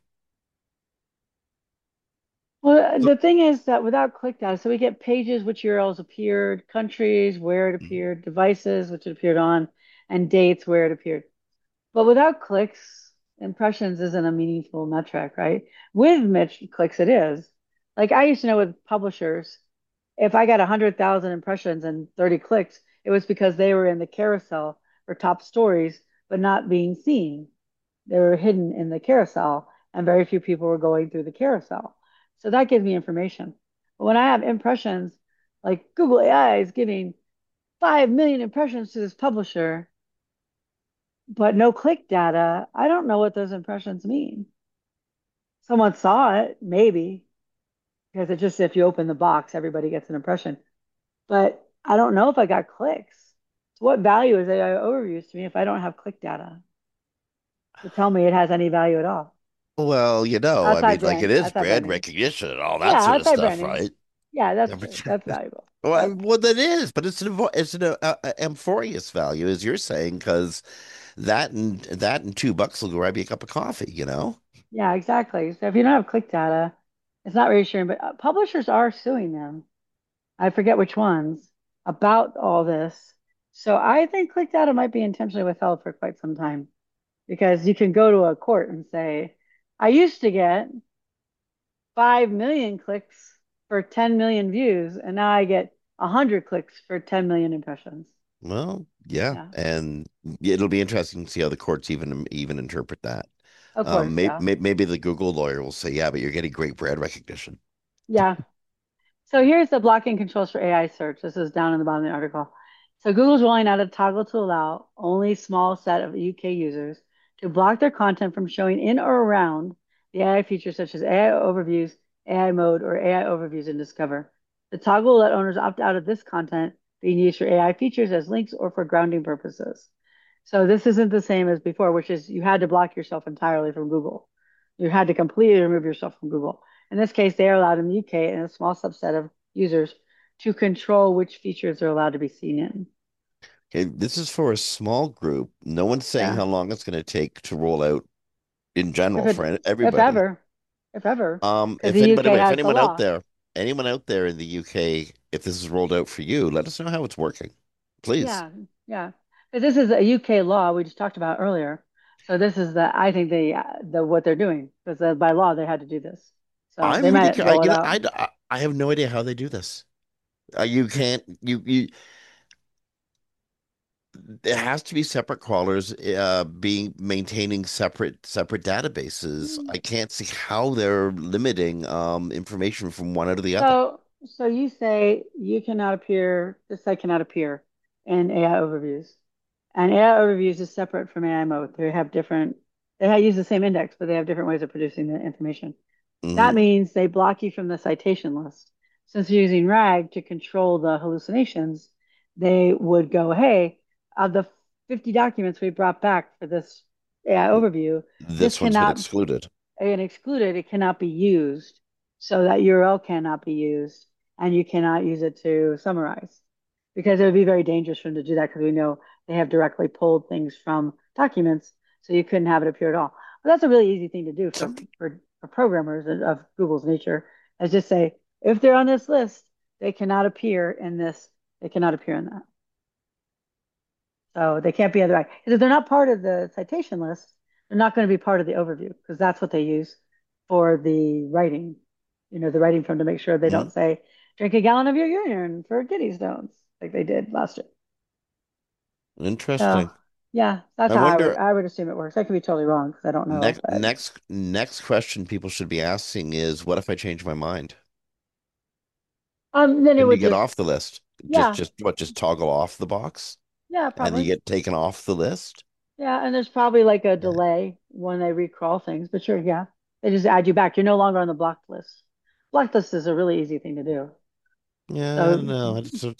Well, So, the thing is that without click data, so we get pages which URLs appeared, countries where it mhm. appeared, devices which it appeared on, and dates where it appeared. But without clicks, impressions isn't a meaningful metric, right? With clicks, it is. Like I used to know with publishers, if I got 100,000 impressions and 30 clicks, it was because they were in the carousel for top stories, but not being seen. They were hidden in the carousel, and very few people were going through the carousel. So that gives me information. But when I have impressions, like Google AI is giving 5 million impressions to this publisher, but no click data, I don't know what those impressions mean. Someone saw it, maybe, because it just if you open the box, everybody gets an impression. But I don't know if I got clicks. So what value is AI overviews to me if I don't have click data to tell me it has any value at all? Well, I mean, Outside like it brand, is outside brand branding. recognition and all Yeah, that sort of outside stuff, branding. right? Yeah, that's Yeah, true. but- That's valuable. well, But well, that is, but it's an amphorious value, as you're saying, because that and $2 will grab you a cup of coffee, you know? yeah, exactly. So if you don't have click data, it's not reassuring. But publishers are suing them. I forget which ones about all this. So I think click data might be intentionally withheld for quite some time because you can go to a court and say, I used to get 5 million clicks for 10 million views, and now I get 100 clicks for 10 million impressions. Well, yeah, Yeah, and it'll be interesting to see how the courts even interpret that. of course. Yeah. Maybe the Google lawyer will say, yeah, but you're getting great brand recognition. Yeah. So here's the blocking controls for AI search. This is down in the bottom of the article. So Google's rolling out a toggle to allow only small set of UK users to block their content from showing in or around the AI features such as AI overviews, AI mode, or AI overviews in Discover. The toggle will let owners opt out of this content being used for AI features as links or for grounding purposes. So this isn't the same as before, which is you had to block yourself entirely from Google. You had to completely remove yourself from Google. In this case, they are allowed in the UK and a small subset of users to control which features are allowed to be seen in. Okay, this is for a small group. No one's saying Yeah. how long it's going to take to roll out in If general it, for if everybody. ever, if ever, because If the anybody, UK if has the law. anyone out there in the UK, if this is rolled out for you, let us know how it's working, please. Yeah. Yeah. But this is a UK law we just talked about earlier. So this is I think the what they're doing because by law they had to do this. So I'm they really, might roll it out. I have no idea how they do this. You can't, there has to be separate crawlers, being maintaining separate databases. I can't see how they're limiting information from one out of the other. So you say you cannot appear, this site cannot appear in AI overviews. And AI overviews is separate from AI mode. Use the same index, but they have different ways of producing the information. That Hmm. means they block you from the citation list. Since you're using RAG to control the hallucinations, they would go, hey, of the 50 documents we brought back for this AI overview, this This one's been cannot excluded. and excluded, it cannot be used. So that URL cannot be used, and you cannot use it to summarize because it would be very dangerous for them to do that because we know they have directly pulled things from documents, so you couldn't have it appear at all. But that's a really easy thing to do for programmers of Google's nature, is just say if they're on this list, they cannot appear in this, they cannot appear in that. So they can't be other. Because if they're not part of the citation list, they're not going to be part of the overview because that's what they use for the writing. The writing from to make sure they Hmm. don't say drink a gallon of your urine for kidney stones like they did last year. So Interesting. yeah, that's I how wonder, I would assume it works. I could be totally wrong because I don't know, but next question people should be asking is, what if I change my mind? then it Can you would get just off the list? yeah Just toggle off the box yeah and you probably get taken off the list? yeah, and there's probably like a Yeah. delay when they recrawl things, but sure yeah, they just add you back. You're no longer on the blocked list. Blocked list is a really easy thing to do. Yeah, I don't So know.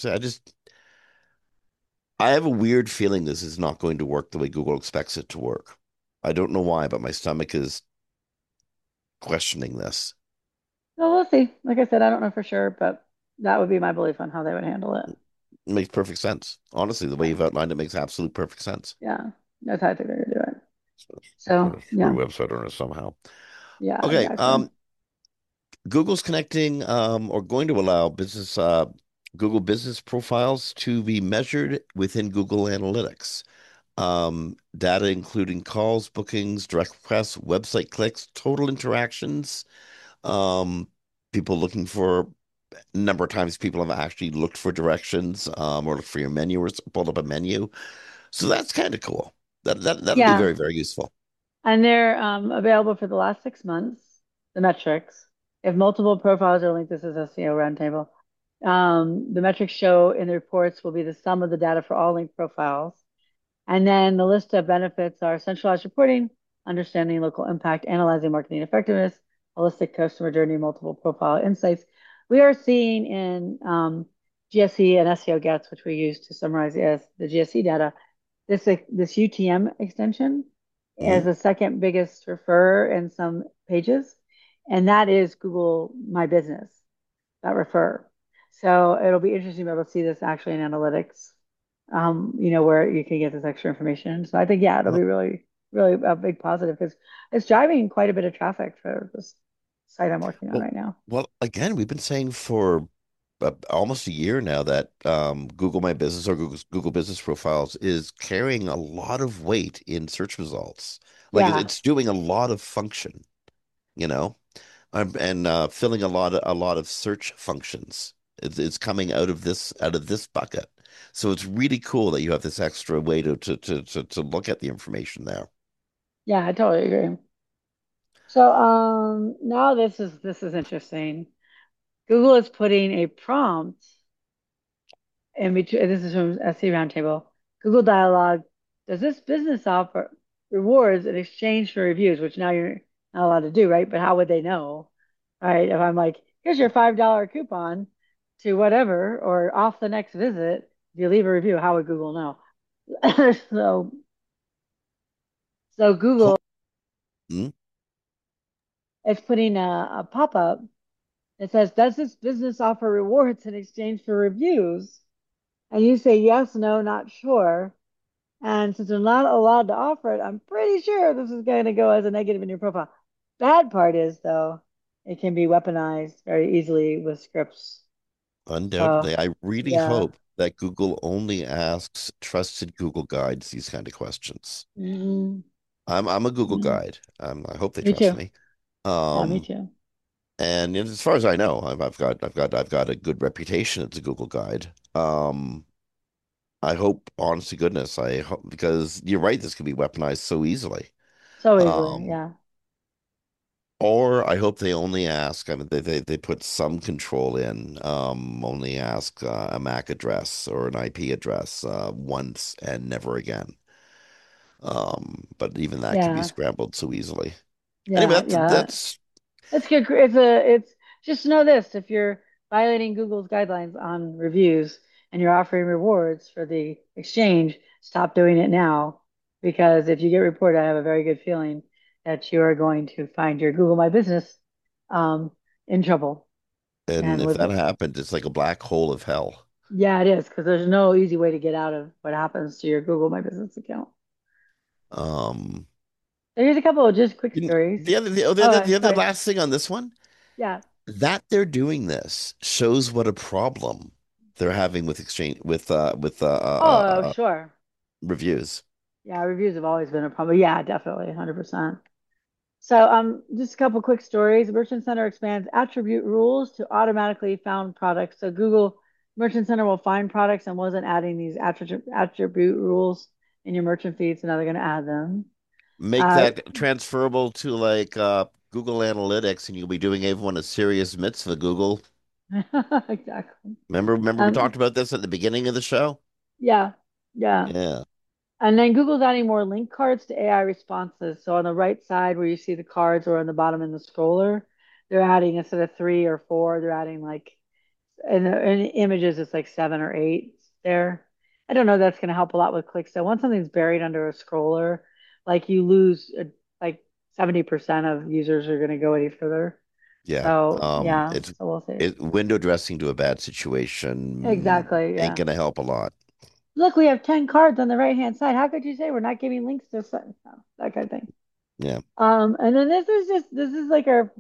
I have a weird feeling this is not going to work the way Google expects it to work. I don't know why, but my stomach is questioning this. well, we'll see. Like I said, I don't know for sure, but that would be my belief on how they would handle it. It makes perfect sense. Honestly, the way Yeah, you've outlined it makes absolute perfect sense. yeah, that's how I think they're gonna do it. So So gonna yeah, screw website on it somehow. yeah, Okay, exactly. Google's connecting, or going to allow Google business profiles to be measured within Google Analytics. Data including calls, bookings, direct requests, website clicks, total interactions, um, people looking for number of times people have actually looked for directions, or looked for your menu or pulled up a menu. So that's kind of cool. That'll be Yeah, very, very useful. and they're available for the last 6 months. The metrics, if multiple profiles are linked, this is SEO roundtable. The metrics show in the reports will be the sum of the data for all linked profiles. And then the list of benefits are centralized reporting, understanding local impact, analyzing marketing effectiveness, holistic customer journey, multiple profile insights. We are seeing in GSE and SEO Gets, which we use to summarize the GSE data, this UTM extension. as Mhm. the second biggest referrer in some pages, and that is Google My Business, that refer. So it'll be interesting to be able to see this actually in analytics, where you can get this extra information. So I think, yeah, it'll Well, be really, really a big positive because it's driving quite a bit of traffic for this site I'm working on well, right now. well, again, we've been saying for almost a year now that Google My Business or Google Business Profiles is carrying a lot of weight in search results. Like Yeah, it's doing a lot of function, you know, and filling a lot of search functions. It's coming out of this bucket. So it's really cool that you have this extra way to look at the information there. yeah, I totally agree. So now this is interesting. Google is putting a prompt in between. This is from SC Roundtable. Google Dialog. Does this business offer rewards in exchange for reviews? Which now you're not allowed to do, right? But how would they know, right? If I'm like, here's your $5 coupon to whatever, or off the next visit, if you leave a review, how would Google know? so so Ho- Google Mm, is putting a pop-up that says, does this business offer rewards in exchange for reviews? And you say yes, no, not sure. And since they're not allowed to offer it, I'm pretty sure this is going to go as a negative in your profile. Bad part is, though, it can be weaponized very easily with scripts. So, Undoubtedly, I really yeah. hope that Google only asks trusted Google guides these kind of questions. Hmm. I'm a Google Hmm. guide. I hope they Me trust too. me. Yeah, me Um, too. and as far as I know, I've got a good reputation as a Google guide. I hope, honest to goodness, I hope because you're right, this can be weaponized so easily. So easily. Um, Yeah. or I hope they only ask. I mean, they put some control in. Only ask a MAC address or an IP address once and never again. But even that can be Yeah. scrambled so easily. Anyway, Yeah. Yeah. that's It's good. It's just know this: if you're violating Google's guidelines on reviews and you're offering rewards for the exchange, stop doing it now. Because if you get reported, I have a very good feeling that you are going to find your Google My Business um, in trouble. and And if with that happens, it's like a black hole of hell. yeah, it is because there's no easy way to get out of what happens to your Google My Business account. Um, So here's a couple of just quick stories. Oh, the other sorry. last thing on this one, Yeah. that they're doing this shows what a problem they're having with exchange Oh, sure. reviews. Yeah, reviews have always been a problem. Yeah, definitely, 100%. So, just a couple quick stories. Merchant Center expands attribute rules to automatically found products. So, Google Merchant Center will find products and wasn't adding these attribute rules in your merchant feed, so now they're going to add them. Make Uh, that transferable to like Google Analytics, and you'll be doing everyone a serious mitzvah, Google. exactly. Remember we Um, talked about this at the beginning of the show? yeah, yeah. Yeah. And then Google's adding more link cards to AI responses. So on the right side where you see the cards or on the bottom in the scroller, they're adding instead of three or four, they're adding like in the images it's like seven or eight there. I don't know that's going to help a lot with clicks. So once something's buried under a scroller, like you lose like 70% of users are going to go any further. Yeah. So yeah, It's so we'll see. it window dressing to a bad situation Exactly. ain't Yeah. gonna help a lot. Look, we have 10 cards on the right hand side. How could you say we're not giving links to that kind of thing? Yeah. And then this is like our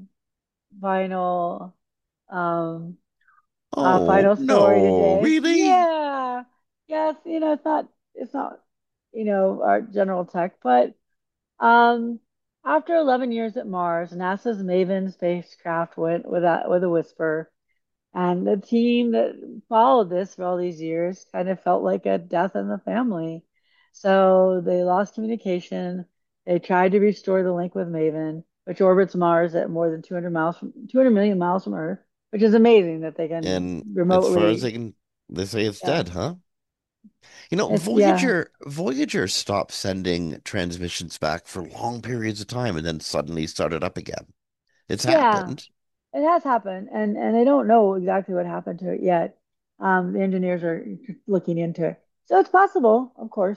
final um Oh final story no, today. really? Yeah. Yes, it's not our general tech, but um after 11 years at Mars, NASA's Maven spacecraft went with a whisper. And the team that followed this for all these years kind of felt like a death in the family. So they lost communication. They tried to restore the link with Maven, which orbits Mars at more than 200 million miles from Earth, which is amazing that they can And as far as remotely. they say it's Yeah, dead, huh? You know, yeah, Voyager stopped sending transmissions back for long periods of time and then suddenly started up again. It's yeah. happened. It has happened, and they don't know exactly what happened to it yet. The engineers are looking into it, so it's possible, of course.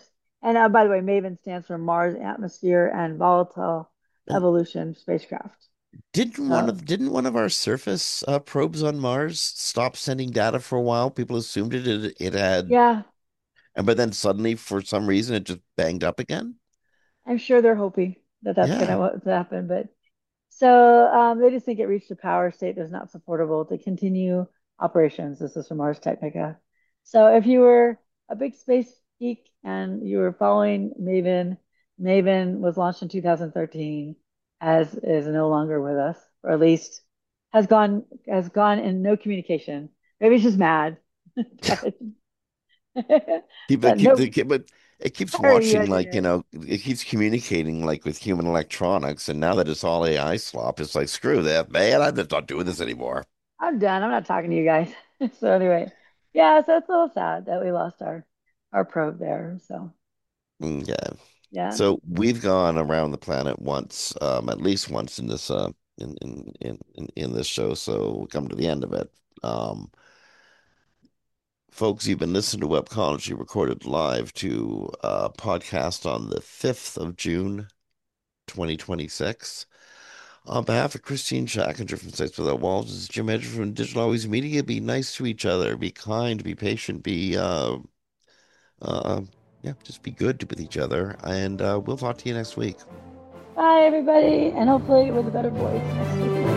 And by the way, MAVEN stands for Mars Atmosphere and Volatile And Evolution Spacecraft. So didn't one of our surface probes on Mars stop sending data for a while? People assumed it had, yeah, and but then suddenly for some reason it just banged up again. I'm sure they're hoping that that's going Yeah. to happen. But so they just think it reached a power state that's not supportable to continue operations. This is from Mars Technica. So if you were a big space geek and you were following MAVEN, MAVEN was launched in 2013, as is no longer with us, or at least has gone in no communication. Maybe it's just mad, but Keep it but keep no, the but it keeps sorry, you watching had your like, hand. it keeps communicating like with human electronics, and now that it's all AI slop, it's like screw that, man. I'm just not doing this anymore. I'm done. I'm not talking to you guys. So anyway, yeah, so it's a little sad that we lost our probe there. So Yeah. yeah. So we've gone around the planet once, at least once in this in this show. So we come to the end of it. Um, Folks, you've been listening to Webcology recorded live to podcast on the 5th of June, 2026. On behalf of Christine Schackinger from Sites Without Walls, this is Jim Hedger from Digital Always Media. Be nice to each other, be kind, be patient, be uh, yeah, just be good with each other. And we'll talk to you next week. Bye, everybody, and hopefully with a better voice next week.